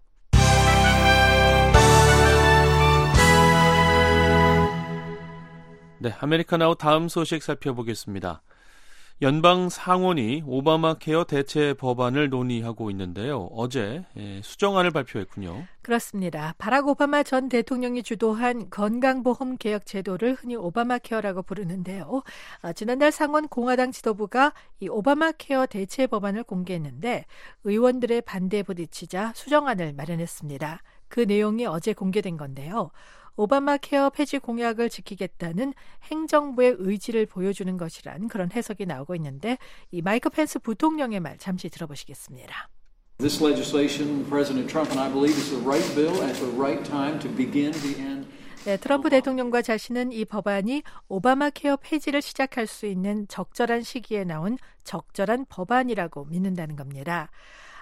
네, 아메리카 나우 다음 소식 살펴보겠습니다. 연방 상원이 오바마 케어 대체 법안을 논의하고 있는데요. 어제 수정안을 발표했군요. 그렇습니다. 바락 오바마 전 대통령이 주도한 건강보험 개혁 제도를 흔히 오바마 케어라고 부르는데요. 지난달 상원 공화당 지도부가 이 오바마 케어 대체 법안을 공개했는데 의원들의 반대에 부딪히자 수정안을 마련했습니다. 그 내용이 어제 공개된 건데요. 오바마 케어 폐지 공약을 지키겠다는 행정부의 의지를 보여주는 것이란 그런 해석이 나오고 있는데 이 마이크 펜스 부통령의 말 잠시 들어보시겠습니다. This legislation, President Trump and I believe, is the right bill at the right time to begin the end. 네, 트럼프 대통령과 자신은 이 법안이 오바마 케어 폐지를 시작할 수 있는 적절한 시기에 나온 적절한 법안이라고 믿는다는 겁니다.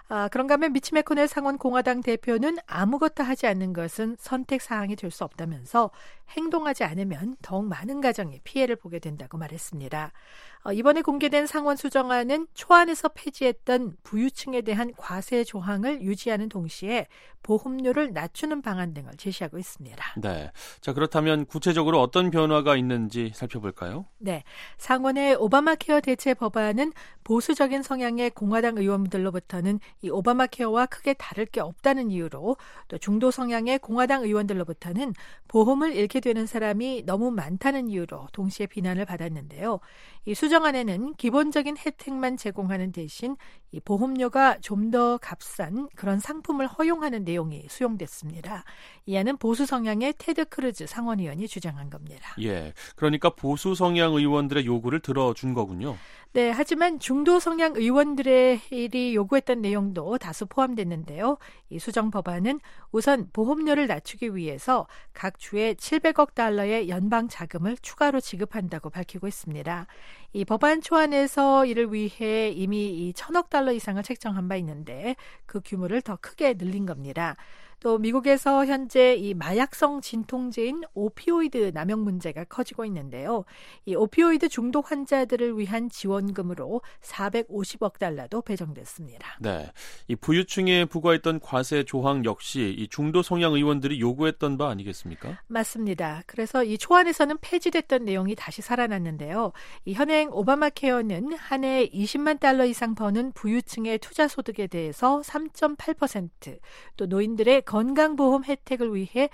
그런가 하면 미치 매코넬 상원 공화당 대표는 아무것도 하지 않는 것은 선택 사항이 될 수 없다면서 행동하지 않으면 더욱 많은 가정이 피해를 보게 된다고 말했습니다. 이번에 공개된 상원 수정안은 초안에서 폐지했던 부유층에 대한 과세 조항을 유지하는 동시에 보험료를 낮추는 방안 등을 제시하고 있습니다. 네. 자, 그렇다면 구체적으로 어떤 변화가 있는지 살펴볼까요? 네. 상원의 오바마 케어 대체 법안은 보수적인 성향의 공화당 의원들로부터는 이 오바마 케어와 크게 다를 게 없다는 이유로 또 중도 성향의 공화당 의원들로부터는 보험을 잃게 되는 사람이 너무 많다는 이유로 동시에 비난을 받았는데요. 이 수정안에는 기본적인 혜택만 제공하는 대신 이 보험료가 좀 더 값싼 그런 상품을 허용하는 내용이 수용됐습니다. 이 안은 보수 성향의 테드 크루즈 상원의원이 주장한 겁니다. 예, 그러니까 보수 성향 의원들의 요구를 들어준 거군요. 네, 하지만 중도 성향 의원들의 요구했던 내용도 다수 포함됐는데요. 이 수정 법안은 우선 보험료를 낮추기 위해서 각 주에 700억 달러의 연방 자금을 추가로 지급한다고 밝히고 있습니다. 이 법안 초안에서 이를 위해 이미 1,000억 달러 이상을 책정한 바 있는데 그 규모를 더 크게 늘린 겁니다. 또 미국에서 현재 이 마약성 진통제인 오피오이드 남용 문제가 커지고 있는데요. 이 오피오이드 중독 환자들을 위한 지원금으로 450억 달러도 배정됐습니다. 네, 이 부유층에 부과했던 과세 조항 역시 이 중도 성향 의원들이 요구했던 바 아니겠습니까? 맞습니다. 그래서 이 초안에서는 폐지됐던 내용이 다시 살아났는데요. 이 현행 오바마 케어는 한 해 20만 달러 이상 버는 부유층의 투자 소득에 대해서 3.8%, 또 노인들의 건강보험 혜택을 위해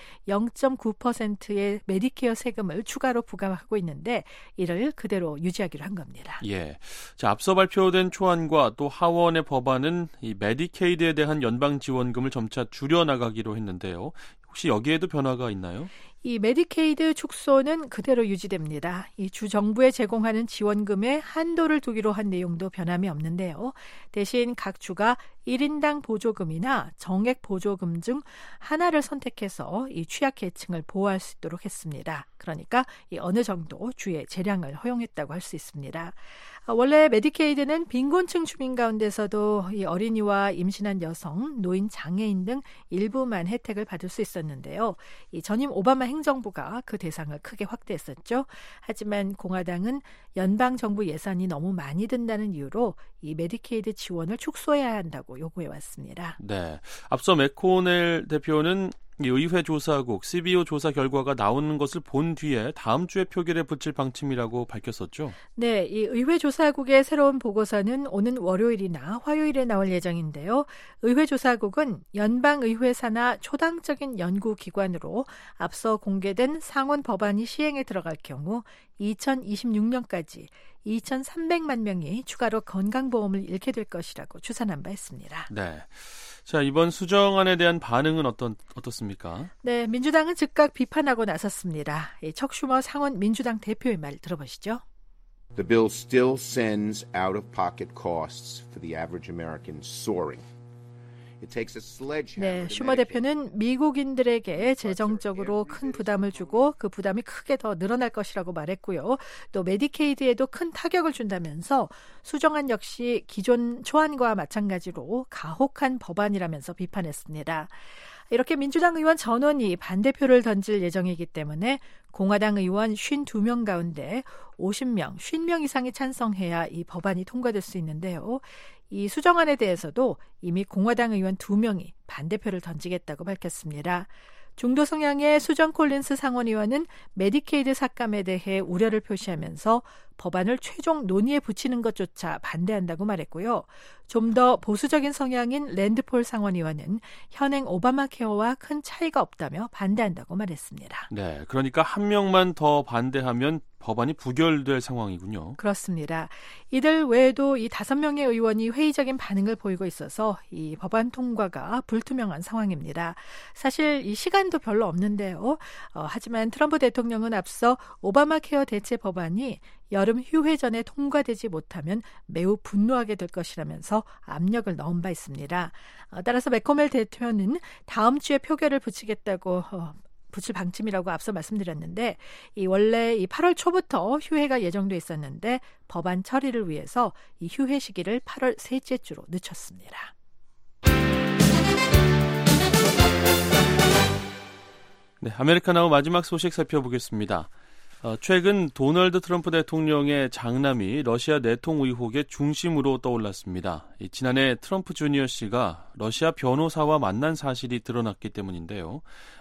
0.9%의 메디케어 세금을 추가로 부과하고 있는데 이를 그대로 유지하기로 한 겁니다. 예, 자, 앞서 발표된 초안과 또 하원의 법안은 이 메디케이드에 대한 연방 지원금을 점차 줄여나가기로 했는데요. 혹시 여기에도 변화가 있나요? 이 메디케이드 축소는 그대로 유지됩니다. 이 주 정부에 제공하는 지원금에 한도를 두기로 한 내용도 변함이 없는데요. 대신 각 주가 1인당 보조금이나 정액 보조금 중 하나를 선택해서 이 취약계층을 보호할 수 있도록 했습니다. 그러니까 이 어느 정도 주의 재량을 허용했다고 할 수 있습니다. 원래 메디케이드는 빈곤층 주민 가운데서도 이 어린이와 임신한 여성, 노인, 장애인 등 일부만 혜택을 받을 수 있었는데요. 이 전임 오바마 행정부가 그 대상을 크게 확대했었죠. 하지만 공화당은 연방 정부 예산이 너무 많이 든다는 이유로 이 메디케이드 지원을 축소해야 한다고 요구해 왔습니다. 네, 앞서 매코넬 대표는 이 의회 조사국 CBO 조사 결과가 나오는 것을 본 뒤에 다음 주에 표결에 붙일 방침이라고 밝혔었죠. 네, 이 의회 조사국의 새로운 보고서는 오는 월요일이나 화요일에 나올 예정인데요. 의회 조사국은 연방의회사나 초당적인 연구기관으로 앞서 공개된 상원 법안이 시행에 들어갈 경우 2026년까지 2,300만 명이 추가로 건강보험을 잃게 될 것이라고 추산한 바 있습니다. 네. 자, 이번 수정안에 대한 반응은 어떻습니까? 네, 민주당은 즉각 비판하고 나섰습니다. 척 슈머 상원 민주당 대표의 말 들어보시죠. The bill still sends out-of-pocket costs for the average American soaring. 네, 슈머 대표는 미국인들에게 재정적으로 큰 부담을 주고 그 부담이 크게 더 늘어날 것이라고 말했고요. 또 메디케이드에도 큰 타격을 준다면서 수정안 역시 기존 초안과 마찬가지로 가혹한 법안이라면서 비판했습니다. 이렇게 민주당 의원 전원이 반대표를 던질 예정이기 때문에 공화당 의원 52명 가운데 50명, 50명 이상이 찬성해야 이 법안이 통과될 수 있는데요. 이 수정안에 대해서도 이미 공화당 의원 2명이 반대표를 던지겠다고 밝혔습니다. 중도 성향의 수전 콜린스 상원의원은 메디케이드 삭감에 대해 우려를 표시하면서 법안을 최종 논의에 붙이는 것조차 반대한다고 말했고요. 좀 더 보수적인 성향인 랜드폴 상원의원은 현행 오바마 케어와 큰 차이가 없다며 반대한다고 말했습니다. 네, 그러니까 한 명만 더 반대하면 법안이 부결될 상황이군요. 그렇습니다. 이들 외에도 이 5명의 의원이 회의적인 반응을 보이고 있어서 이 법안 통과가 불투명한 상황입니다. 사실 이 시간도 별로 없는데요. 하지만 트럼프 대통령은 앞서 오바마 케어 대체 법안이 여름 휴회 전에 통과되지 못하면 매우 분노하게 될 것이라면서 압력을 넣은 바 있습니다. 따라서 매코넬 대표는 다음 주에 표결을 붙일 방침이라고 앞서 말씀드렸는데 원래 8월 초부터 휴회가 예정돼 있었는데 법안 처리를 위해서 이 휴회 시기를 8월 셋째 주로 늦췄습니다. 네, 아메리카나우 마지막 소식 살펴보겠습니다. 최근 도널드 트럼프 대통령의 장남이 러시아 내통 의혹의 중심으로 떠올랐습니다. 지난해 트럼프 주니어 씨가 러시아 변호사와 만난 사실이 드러났기 때문인데요.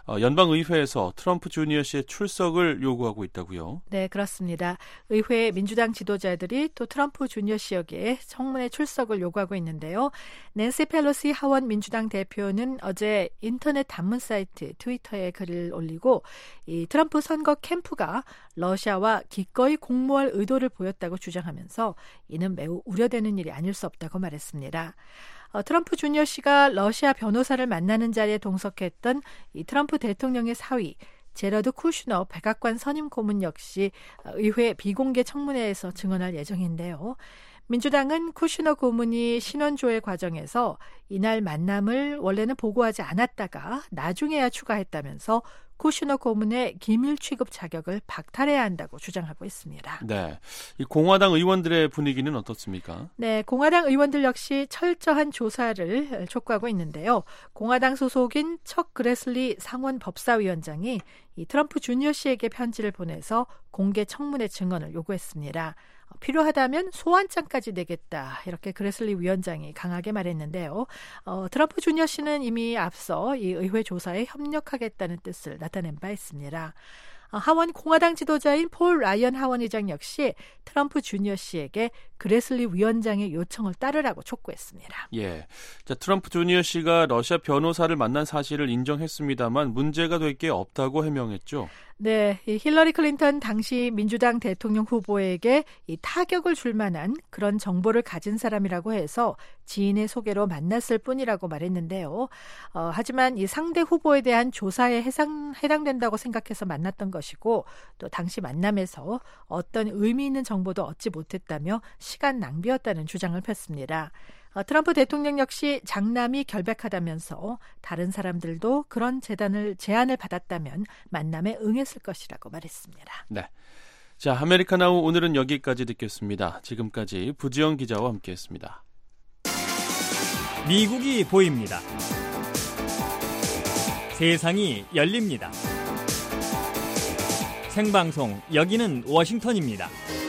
연방의회에서 트럼프 주니어 씨의 출석을 요구하고 있다고요? 네, 그렇습니다. 의회 민주당 지도자들이 또 트럼프 주니어 씨에게 청문회 출석을 요구하고 있는데요. 낸시 펠로시 하원 민주당 대표는 어제 인터넷 단문 사이트 트위터에 글을 올리고 이 트럼프 선거 캠프가 러시아와 기꺼이 공모할 의도를 보였다고 주장하면서 이는 매우 우려되는 일이 아닐 수 없다고 말했습니다. 트럼프 주니어 씨가 러시아 변호사를 만나는 자리에 동석했던 이 트럼프 대통령의 사위 제러드 쿠슈너 백악관 선임 고문 역시 의회 비공개 청문회에서 증언할 예정인데요. 민주당은 쿠슈너 고문이 신원조회 과정에서 이날 만남을 원래는 보고하지 않았다가 나중에야 추가했다면서 쿠슈너 고문의 기밀 취급 자격을 박탈해야 한다고 주장하고 있습니다. 네, 이 공화당 의원들의 분위기는 어떻습니까? 네, 공화당 의원들 역시 철저한 조사를 촉구하고 있는데요. 공화당 소속인 척 그레슬리 상원 법사위원장이 이 트럼프 주니어 씨에게 편지를 보내서 공개 청문회 증언을 요구했습니다. 필요하다면 소환장까지 내겠다 이렇게 그레슬리 위원장이 강하게 말했는데요. 트럼프 주니어 씨는 이미 앞서 이 의회 조사에 협력하겠다는 뜻을 나타낸 바 있습니다. 하원 공화당 지도자인 폴 라이언 하원 의장 역시 트럼프 주니어 씨에게 그레슬리 위원장의 요청을 따르라고 촉구했습니다. 예, 자, 트럼프 주니어 씨가 러시아 변호사를 만난 사실을 인정했습니다만 문제가 될 게 없다고 해명했죠. 네, 이 힐러리 클린턴 당시 민주당 대통령 후보에게 이 타격을 줄 만한 그런 정보를 가진 사람이라고 해서 지인의 소개로 만났을 뿐이라고 말했는데요. 하지만 이 상대 후보에 대한 조사에 해당된다고 생각해서 만났던 것이고 또 당시 만남에서 어떤 의미 있는 정보도 얻지 못했다며 시간 낭비였다는 주장을 폈습니다. 트럼프 대통령 역시 장남이 결백하다면서 다른 사람들도 그런 제안을 받았다면 만남에 응했을 것이라고 말했습니다. 네, 자, 아메리카나우 오늘은 여기까지 듣겠습니다. 지금까지 부지영 기자와 함께했습니다. 미국이 보입니다. 세상이 열립니다. 생방송 여기는 워싱턴입니다.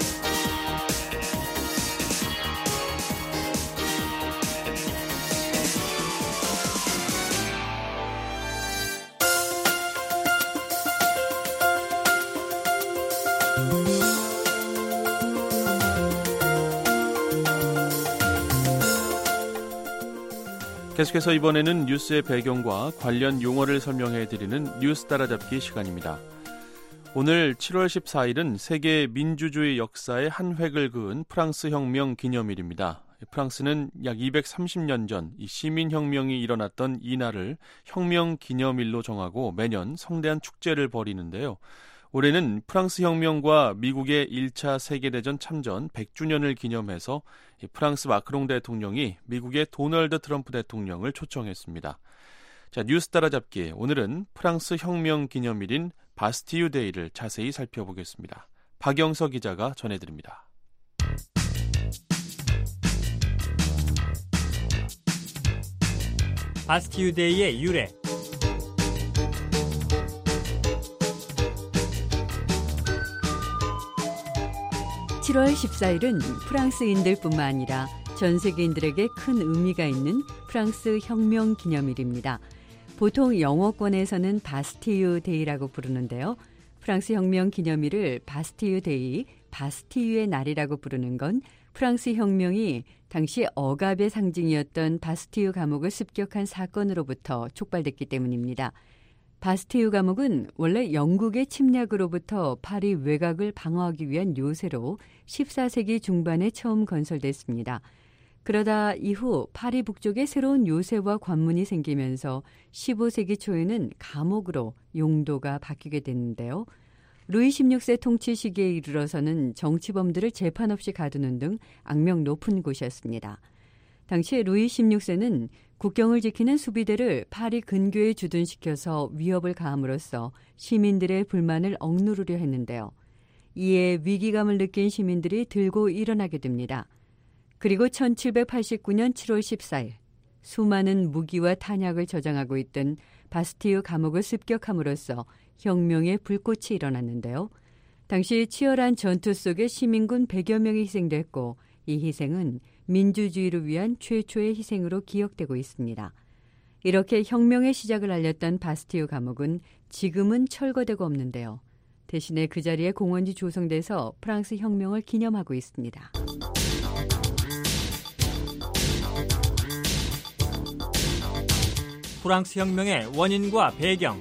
계속해서 이번에는 뉴스의 배경과 관련 용어를 설명해드리는 뉴스 따라잡기 시간입니다. 오늘 7월 14일은 세계 민주주의 역사의 한 획을 그은 프랑스 혁명 기념일입니다. 프랑스는 약 230년 전 이 시민혁명이 일어났던 이날을 혁명 기념일로 정하고 매년 성대한 축제를 벌이는데요. 올해는 프랑스 혁명과 미국의 1차 세계대전 참전 100주년을 기념해서 프랑스 마크롱 대통령이 미국의 도널드 트럼프 대통령을 초청했습니다. 자, 뉴스 따라잡기. 오늘은 프랑스 혁명 기념일인 바스티유 데이를 자세히 살펴보겠습니다. 박영서 기자가 전해드립니다. 바스티유 데이의 유래. (7월 14일은) 프랑스인들뿐만 아니라 전 세계인들에게 큰 의미가 있는 프랑스 혁명 기념일입니다. 보통 영어권에서는 바스티유 데이라고 부르는데요. 프랑스 혁명 기념일을 바스티유 데이, 바스티유의 날이라고 부르는 건 프랑스 혁명이 당시 억압의 상징이었던 바스티유 감옥을 습격한 사건으로부터 촉발됐기 때문입니다. 바스티유 감옥은 원래 영국의 침략으로부터 파리 외곽을 방어하기 위한 요새로 14세기 중반에 처음 건설됐습니다. 그러다 이후 파리 북쪽에 새로운 요새와 관문이 생기면서 15세기 초에는 감옥으로 용도가 바뀌게 됐는데요. 루이 16세 통치 시기에 이르러서는 정치범들을 재판 없이 가두는 등 악명 높은 곳이었습니다. 당시 루이 16세는 국경을 지키는 수비대를 파리 근교에 주둔시켜서 위협을 가함으로써 시민들의 불만을 억누르려 했는데요. 이에 위기감을 느낀 시민들이 들고 일어나게 됩니다. 그리고 1789년 7월 14일 수많은 무기와 탄약을 저장하고 있던 바스티유 감옥을 습격함으로써 혁명의 불꽃이 일어났는데요. 당시 치열한 전투 속에 시민군 100여 명이 희생됐고 이 희생은 민주주의를 위한 최초의 희생으로 기억되고 있습니다. 이렇게 혁명의 시작을 알렸던 바스티유 감옥은 지금은 철거되고 없는데요. 대신에 그 자리에 공원이 조성돼서 프랑스 혁명을 기념하고 있습니다. 프랑스 혁명의 원인과 배경.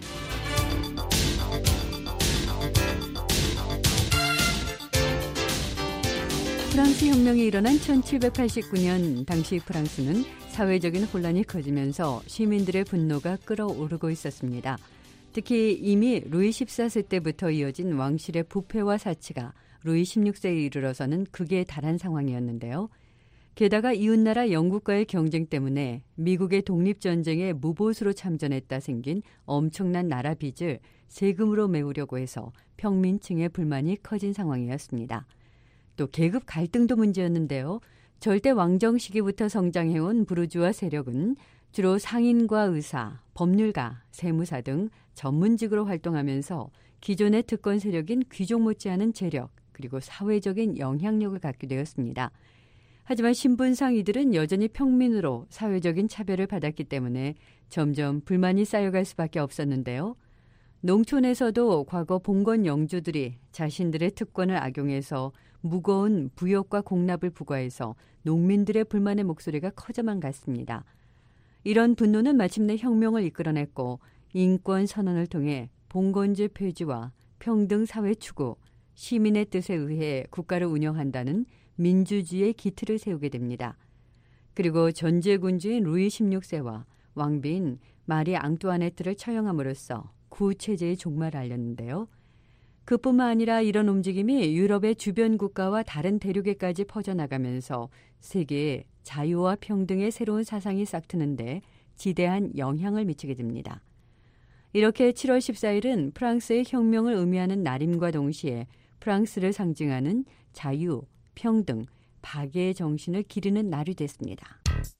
프랑스 혁명이 일어난 1789년 당시 프랑스는 사회적인 혼란이 커지면서 시민들의 분노가 끓어오르고 있었습니다. 특히 이미 루이 14세 때부터 이어진 왕실의 부패와 사치가 루이 16세에 이르러서는 극에 달한 상황이었는데요. 게다가 이웃나라 영국과의 경쟁 때문에 미국의 독립전쟁에 무보수로 참전했다 생긴 엄청난 나라 빚을 세금으로 메우려고 해서 평민층의 불만이 커진 상황이었습니다. 또 계급 갈등도 문제였는데요. 절대 왕정 시기부터 성장해온 부르주아 세력은 주로 상인과 의사, 법률가, 세무사 등 전문직으로 활동하면서 기존의 특권 세력인 귀족 못지않은 재력 그리고 사회적인 영향력을 갖게 되었습니다. 하지만 신분상 이들은 여전히 평민으로 사회적인 차별을 받았기 때문에 점점 불만이 쌓여갈 수밖에 없었는데요. 농촌에서도 과거 봉건 영주들이 자신들의 특권을 악용해서 무거운 부역과 공납을 부과해서 농민들의 불만의 목소리가 커져만 갔습니다. 이런 분노는 마침내 혁명을 이끌어냈고 인권 선언을 통해 봉건제 폐지와 평등 사회 추구, 시민의 뜻에 의해 국가를 운영한다는 민주주의의 기틀을 세우게 됩니다. 그리고 전제군주인 루이 16세와 왕비인 마리 앙뚜아네트를 처형함으로써 구체제의 종말을 알렸는데요. 그뿐만 아니라 이런 움직임이 유럽의 주변 국가와 다른 대륙에까지 퍼져나가면서 세계에 자유와 평등의 새로운 사상이 싹트는데 지대한 영향을 미치게 됩니다. 이렇게 7월 14일은 프랑스의 혁명을 의미하는 날임과 동시에 프랑스를 상징하는 자유, 평등, 박애의 정신을 기리는 날이 됐습니다.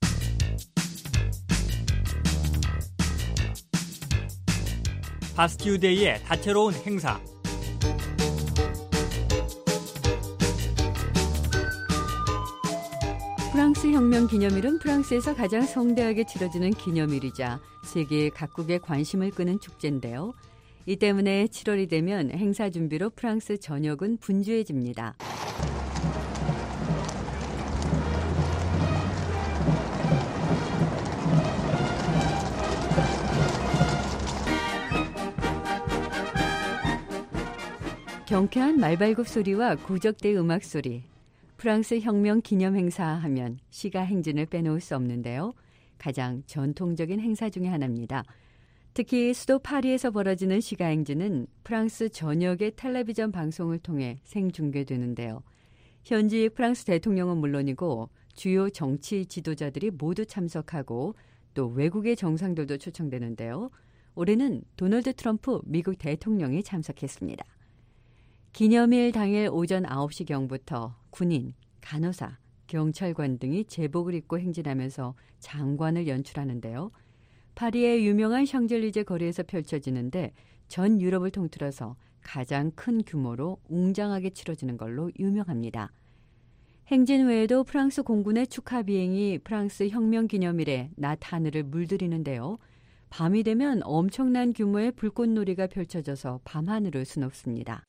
바스티유 데이의 다채로운 행사. 프랑스 혁명 기념일은 프랑스에서 가장 성대하게 치러지는 기념일이자 세계 각국의 관심을 끄는 축제인데요. 이 때문에 7월이 되면 행사 준비로 프랑스 전역은 분주해집니다. 경쾌한 말발굽 소리와 구적대 음악 소리. 프랑스 혁명 기념 행사 하면 시가 행진을 빼놓을 수 없는데요. 가장 전통적인 행사 중에 하나입니다. 특히 수도 파리에서 벌어지는 시가 행진은 프랑스 전역의 텔레비전 방송을 통해 생중계되는데요. 현지 프랑스 대통령은 물론이고 주요 정치 지도자들이 모두 참석하고 또 외국의 정상들도 초청되는데요. 올해는 도널드 트럼프 미국 대통령이 참석했습니다. 기념일 당일 오전 9시경부터 군인, 간호사, 경찰관 등이 제복을 입고 행진하면서 장관을 연출하는데요. 파리의 유명한 샹젤리제 거리에서 펼쳐지는데 전 유럽을 통틀어서 가장 큰 규모로 웅장하게 치러지는 걸로 유명합니다. 행진 외에도 프랑스 공군의 축하 비행이 프랑스 혁명 기념일에 낮 하늘을 물들이는데요. 밤이 되면 엄청난 규모의 불꽃놀이가 펼쳐져서 밤하늘을 수놓습니다.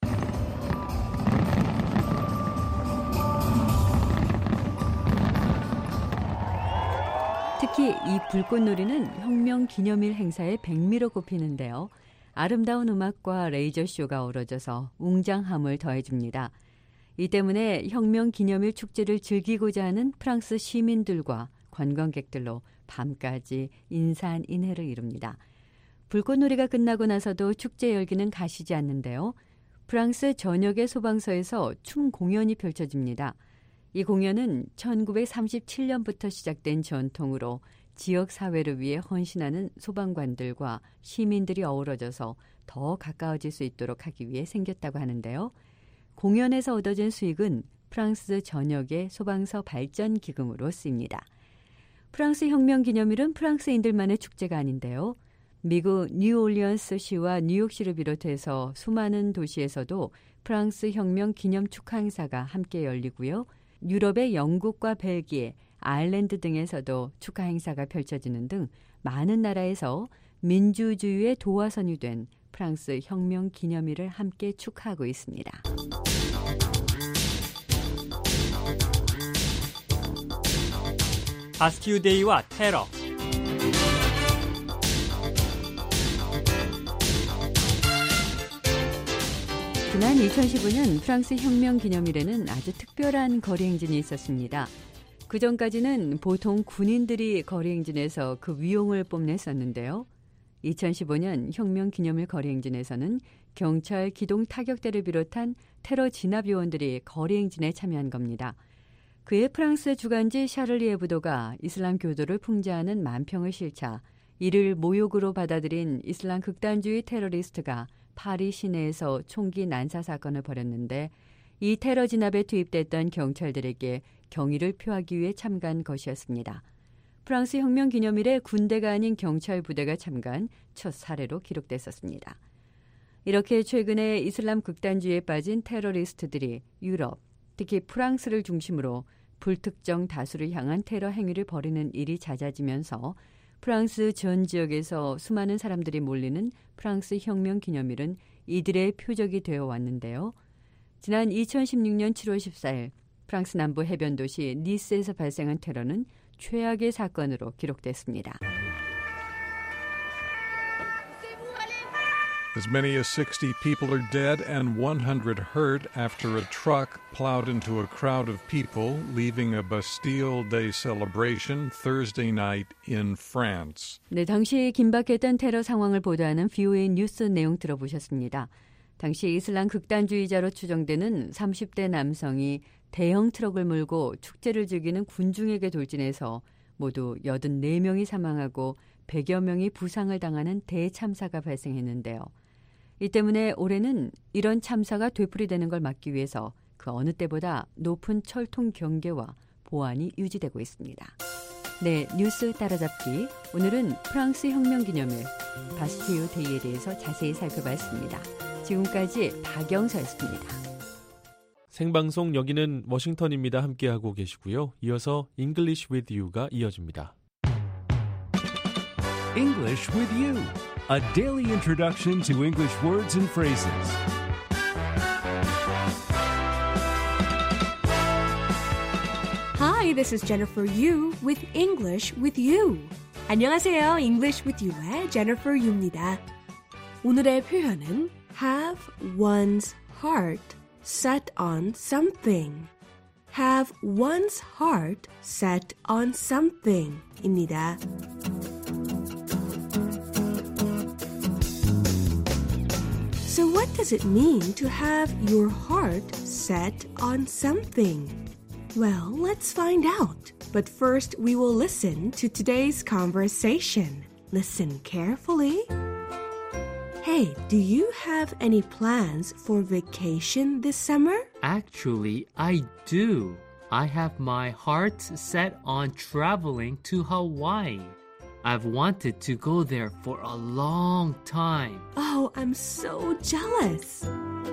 특히 이 불꽃놀이는 혁명 기념일 행사의 백미로 꼽히는데요. 아름다운 음악과 레이저쇼가 어우러져서 웅장함을 더해줍니다. 이 때문에 혁명 기념일 축제를 즐기고자 하는 프랑스 시민들과 관광객들로 밤까지 인산인해를 이룹니다. 불꽃놀이가 끝나고 나서도 축제 열기는 가시지 않는데요. 프랑스 전역의 소방서에서 춤 공연이 펼쳐집니다. 이 공연은 1937년부터 시작된 전통으로 지역 사회를 위해 헌신하는 소방관들과 시민들이 어우러져서 더 가까워질 수 있도록 하기 위해 생겼다고 하는데요. 공연에서 얻어진 수익은 프랑스 전역의 소방서 발전 기금으로 쓰입니다. 프랑스 혁명 기념일은 프랑스인들만의 축제가 아닌데요. 미국 뉴올리언스시와 뉴욕시를 비롯해서 수많은 도시에서도 프랑스 혁명 기념 축하 행사가 함께 열리고요. 유럽의 영국과 벨기에, 아일랜드 등에서도 축하 행사가 펼쳐지는 등 많은 나라에서 민주주의의 도화선이 된 프랑스 혁명 기념일을 함께 축하하고 있습니다. 바스티유 데이와 테러. 지난 2015년 프랑스 혁명 기념일에는 아주 특별한 거리 행진이 있었습니다. 그전까지는 보통 군인들이 거리 행진에서 그 위용을 뽐냈었는데요. 2015년 혁명 기념일 거리 행진에서는 경찰 기동 타격대를 비롯한 테러 진압 요원들이 거리 행진에 참여한 겁니다. 그해 프랑스 주간지 샤를리 에브도가 이슬람 교도를 풍자하는 만평을 실차 이를 모욕으로 받아들인 이슬람 극단주의 테러리스트가 파리 시내에서 총기 난사 사건을 벌였는데 이 테러 진압에 투입됐던 경찰들에게 경의를 표하기 위해 참가한 것이었습니다. 프랑스 혁명 기념일에 군대가 아닌 경찰 부대가 참가한 첫 사례로 기록됐었습니다. 이렇게 최근에 이슬람 극단주의에 빠진 테러리스트들이 유럽, 특히 프랑스를 중심으로 불특정 다수를 향한 테러 행위를 벌이는 일이 잦아지면서 프랑스 전 지역에서 수많은 사람들이 몰리는 프랑스 혁명 기념일은 이들의 표적이 되어 왔는데요. 지난 2016년 7월 14일 프랑스 남부 해변 도시 니스에서 발생한 테러는 최악의 사건으로 기록됐습니다. As many as 60 people are dead and 100 hurt after a truck plowed into a crowd of people leaving a Bastille Day celebration Thursday night in France. 네, 당시 긴박했던 테러 상황을 보도하는 VOA 뉴스 내용 들어보셨습니다. 당시 이슬람 극단주의자로 추정되는 30대 남성이 대형 트럭을 몰고 축제를 즐기는 군중에게 돌진해서 모두 84명이 사망하고 100여 명이 부상을 당하는 대참사가 발생했는데요. 이 때문에 올해는 이런 참사가 되풀이되는 걸 막기 위해서 그 어느 때보다 높은 철통 경계와 보안이 유지되고 있습니다. 네, 뉴스 따라잡기. 오늘은 프랑스 혁명 기념일 바스티유 데이에 대해서 자세히 살펴봤습니다. 지금까지 박영서였습니다. 생방송 여기는 워싱턴입니다. 함께하고 계시고요. 이어서 English with You가 이어집니다. English with You, a daily introduction to English words and phrases. Hi, this is Jennifer Yu with English with You. 안녕하세요. English with You의 Jennifer Yu입니다. 오늘의 표현은 have one's heart set on something. Have one's heart set on something 입니다. So what does it mean to have your heart set on something? Well, let's find out. But first, we will listen to today's conversation. Listen carefully. Hey, do you have any plans for vacation this summer? Actually, I do. I have my heart set on traveling to Hawaii. I've wanted to go there for a long time. Oh, I'm so jealous.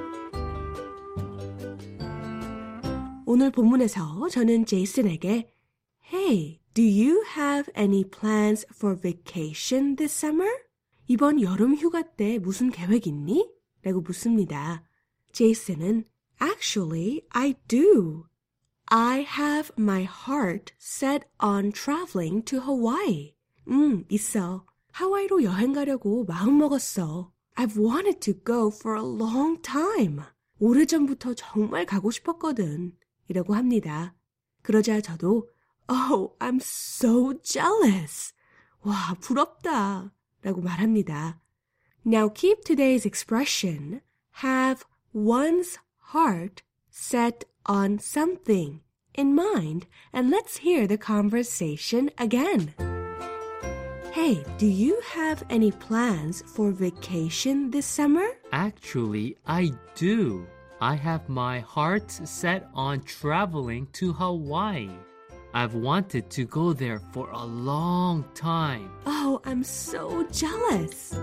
오늘 본문에서 저는 제이슨에게 Hey, do you have any plans for vacation this summer? 이번 여름 휴가 때 무슨 계획 있니? 라고 묻습니다. 제이슨은 Actually, I do. I have my heart set on traveling to Hawaii. 있어. 하와이로 여행 가려고 마음 먹었어. I've wanted to go for a long time. 오래전부터 정말 가고 싶었거든. 이라고 합니다. 그러자 저도 Oh, I'm so jealous. 와, 부럽다. 라고 말합니다. Now keep today's expression, have one's heart set on something in mind, and let's hear the conversation again. Hey, do you have any plans for vacation this summer? Actually, I do. I have my heart set on traveling to Hawaii. I've wanted to go there for a long time. Oh, I'm so jealous.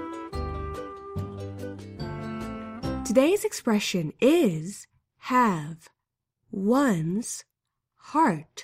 Today's expression is have one's heart,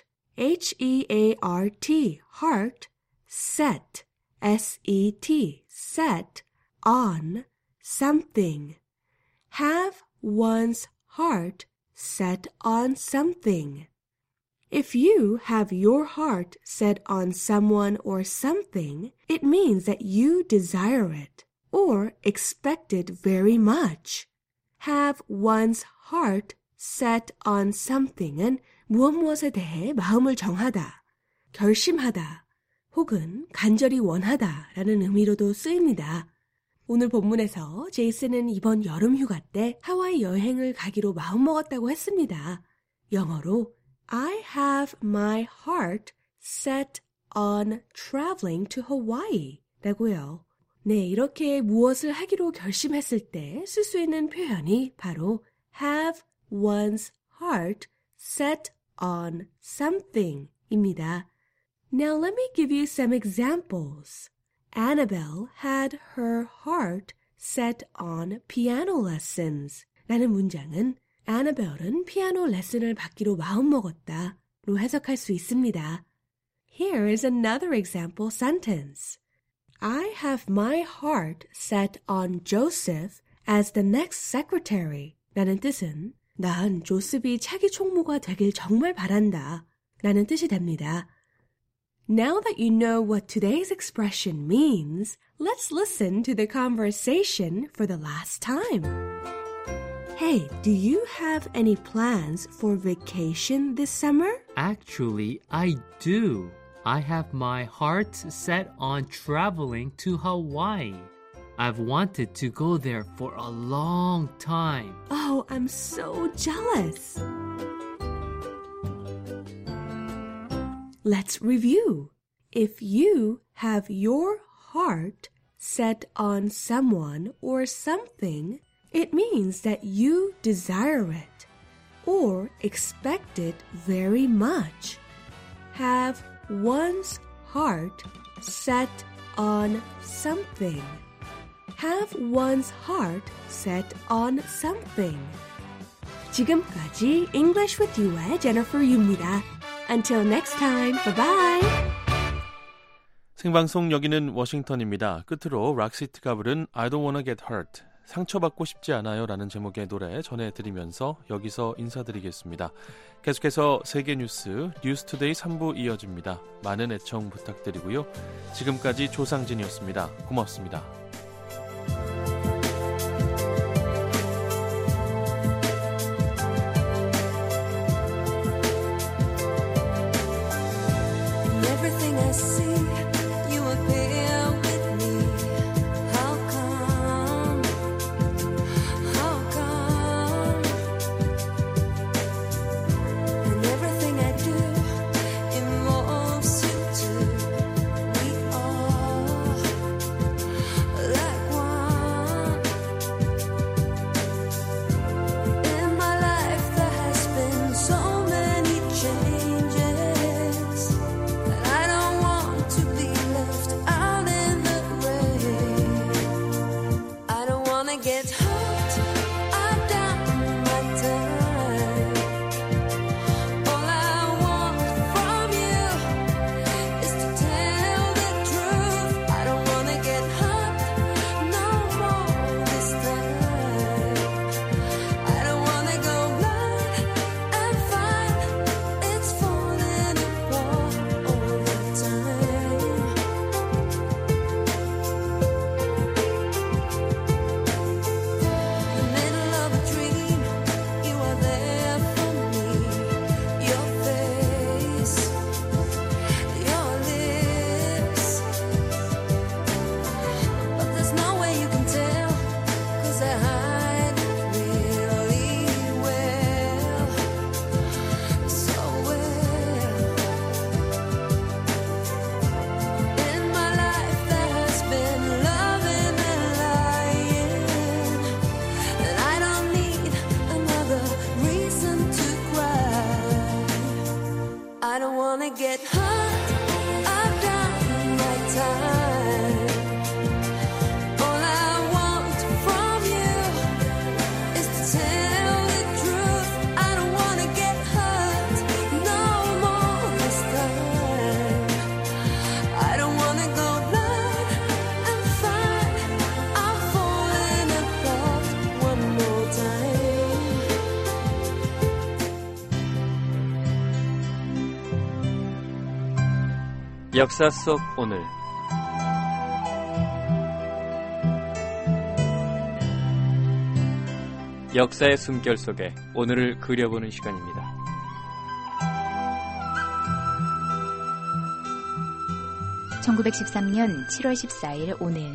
H-E-A-R-T, heart, set, S-E-T, set on something. Have one's heart set on something. If you have your heart set on someone or something, it means that you desire it or expect it very much. Have one's heart set on something은 무엇에 대해 마음을 정하다, 결심하다, 혹은 간절히 원하다라는 의미로도 쓰입니다. 오늘 본문에서 제이슨은 이번 여름 휴가 때 하와이 여행을 가기로 마음먹었다고 했습니다. 영어로 I have my heart set on traveling to Hawaii 라고요. 네, 이렇게 무엇을 하기로 결심했을 때 쓸 수 있는 표현이 바로 have one's heart set on something 입니다. Now let me give you some examples. Annabelle had her heart set on piano lessons 라는 문장은 Annabelle은 피아노 레슨을 받기로 마음먹었다로 해석할 수 있습니다. Here is another example sentence. I have my heart set on Joseph as the next secretary 라는 뜻은 난 조셉이 차기 총무가 되길 정말 바란다 라는 뜻이 됩니다. Now that you know what today's expression means, let's listen to the conversation for the last time. Hey, do you have any plans for vacation this summer? Actually, I do. I have my heart set on traveling to Hawaii. I've wanted to go there for a long time. Oh, I'm so jealous. Let's review. If you have your heart set on someone or something, it means that you desire it or expect it very much. Have one's heart set on something. Have one's heart set on something. 지금까지 English with You의 Jennifer Yu입니다. Until next time, bye-bye. 생방송 여기는 워싱턴입니다. 끝으로 락시트가 부른 I don't wanna get hurt. 상처받고 싶지 않아요 라는 제목의 노래 전해드리면서 여기서 인사드리겠습니다. 계속해서 세계 뉴스 뉴스투데이 3부 이어집니다. 많은 애청 부탁드리고요. 지금까지 조상진이었습니다. 고맙습니다. Everything I see, you appear with me. How come? How come? And everything I do involves you too. We are 역사 속 오늘. 역사의 숨결 속에 오늘을 그려보는 시간입니다. (1913년 7월 14일) 오늘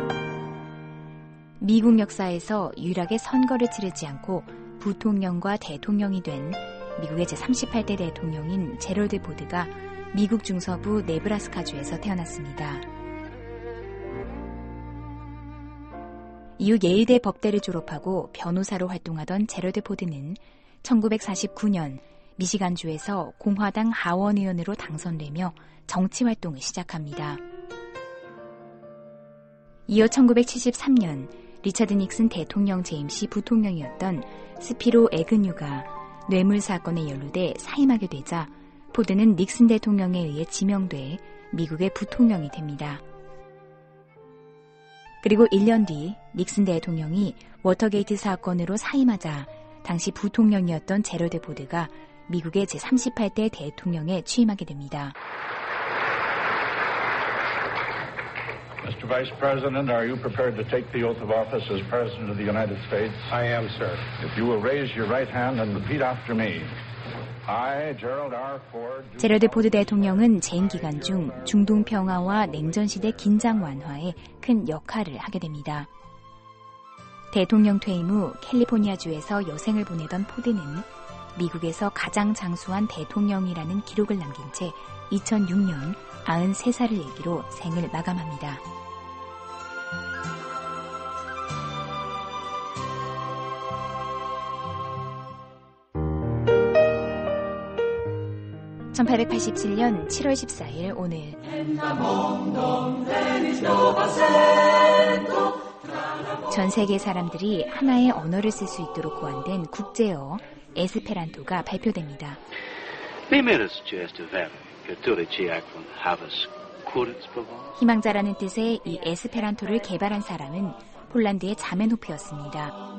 미국 역사에서 유일하게 선거를 치르지 않고 부통령과 대통령이 된 미국의 제38대 대통령인 제럴드 포드가 미국 중서부 네브라스카주에서 태어났습니다. 이후 예일대 법대를 졸업하고 변호사로 활동하던 제럴드 포드는 1949년 미시간주에서 공화당 하원 의원으로 당선되며 정치 활동을 시작합니다. 이어 1973년 리처드 닉슨 대통령 재임 시 부통령이었던 스피로 애그뉴가 뇌물 사건에 연루돼 사임하게 되자 포드는 닉슨 대통령에 의해 지명돼 미국의 부통령이 됩니다. 그리고 1년 뒤 닉슨 대통령이 워터게이트 사건으로 사임하자 당시 부통령이었던 제럴드 포드가 미국의 제38대 대통령에 취임하게 됩니다. Mr. Vice President, are you prepared to take the oath of office as President of the United States? I am, sir. If you will raise your right hand and repeat after me. I, Gerald R. Ford. 제럴드 포드 대통령은 재임 기간 중 중동 평화와 냉전 시대 긴장 완화에 큰 역할을 하게 됩니다. 대통령 퇴임 후 캘리포니아주에서 여생을 보내던 포드는 미국에서 가장 장수한 대통령이라는 기록을 남긴 채 2006년 93살을 일기로 생을 마감합니다. (1887년 7월 14일) 오늘 전 세계 사람들이 하나의 언어를 쓸 수 있도록 고안된 국제어 에스페란토가 발표됩니다. 희망자라는 뜻의 이 에스페란토를 개발한 사람은 폴란드의 자멘호프였습니다.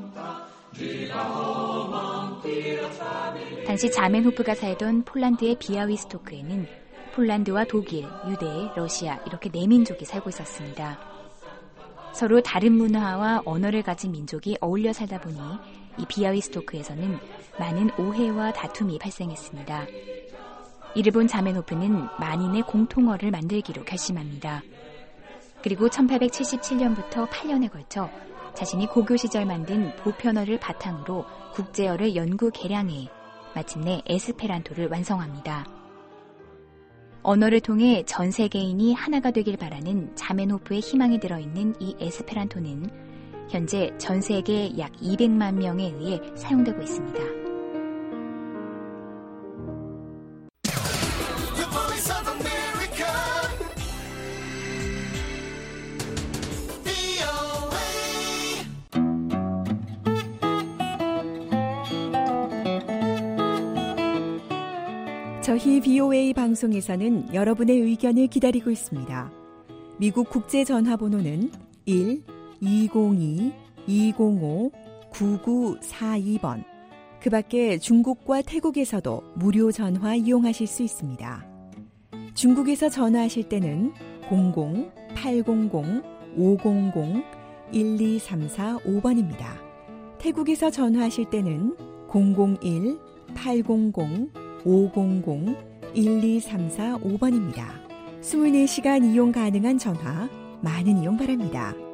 당시 자멘호프가 살던 폴란드의 비아위스토크에는 폴란드와 독일, 유대, 러시아 이렇게 4민족이 살고 있었습니다. 서로 다른 문화와 언어를 가진 민족이 어울려 살다 보니 이 비아위스토크에서는 많은 오해와 다툼이 발생했습니다. 이를 본 자멘호프는 만인의 공통어를 만들기로 결심합니다. 그리고 1877년부터 8년에 걸쳐 자신이 고교 시절 만든 보편어를 바탕으로 국제어를 연구 개량해 마침내 에스페란토를 완성합니다. 언어를 통해 전 세계인이 하나가 되길 바라는 자멘호프의 희망이 들어있는 이 에스페란토는 현재 전 세계 약 200만 명에 의해 사용되고 있습니다. 저희 BOA 방송에서는 여러분의 의견을 기다리고 있습니다. 미국 국제전화번호는 1-202-205-9942번. 그 밖에 중국과 태국에서도 무료 전화 이용하실 수 있습니다. 중국에서 전화하실 때는 00-800-500-12345번입니다. 태국에서 전화하실 때는 001-800-500-12345번입니다. 24시간 이용 가능한 전화 많은 이용 바랍니다.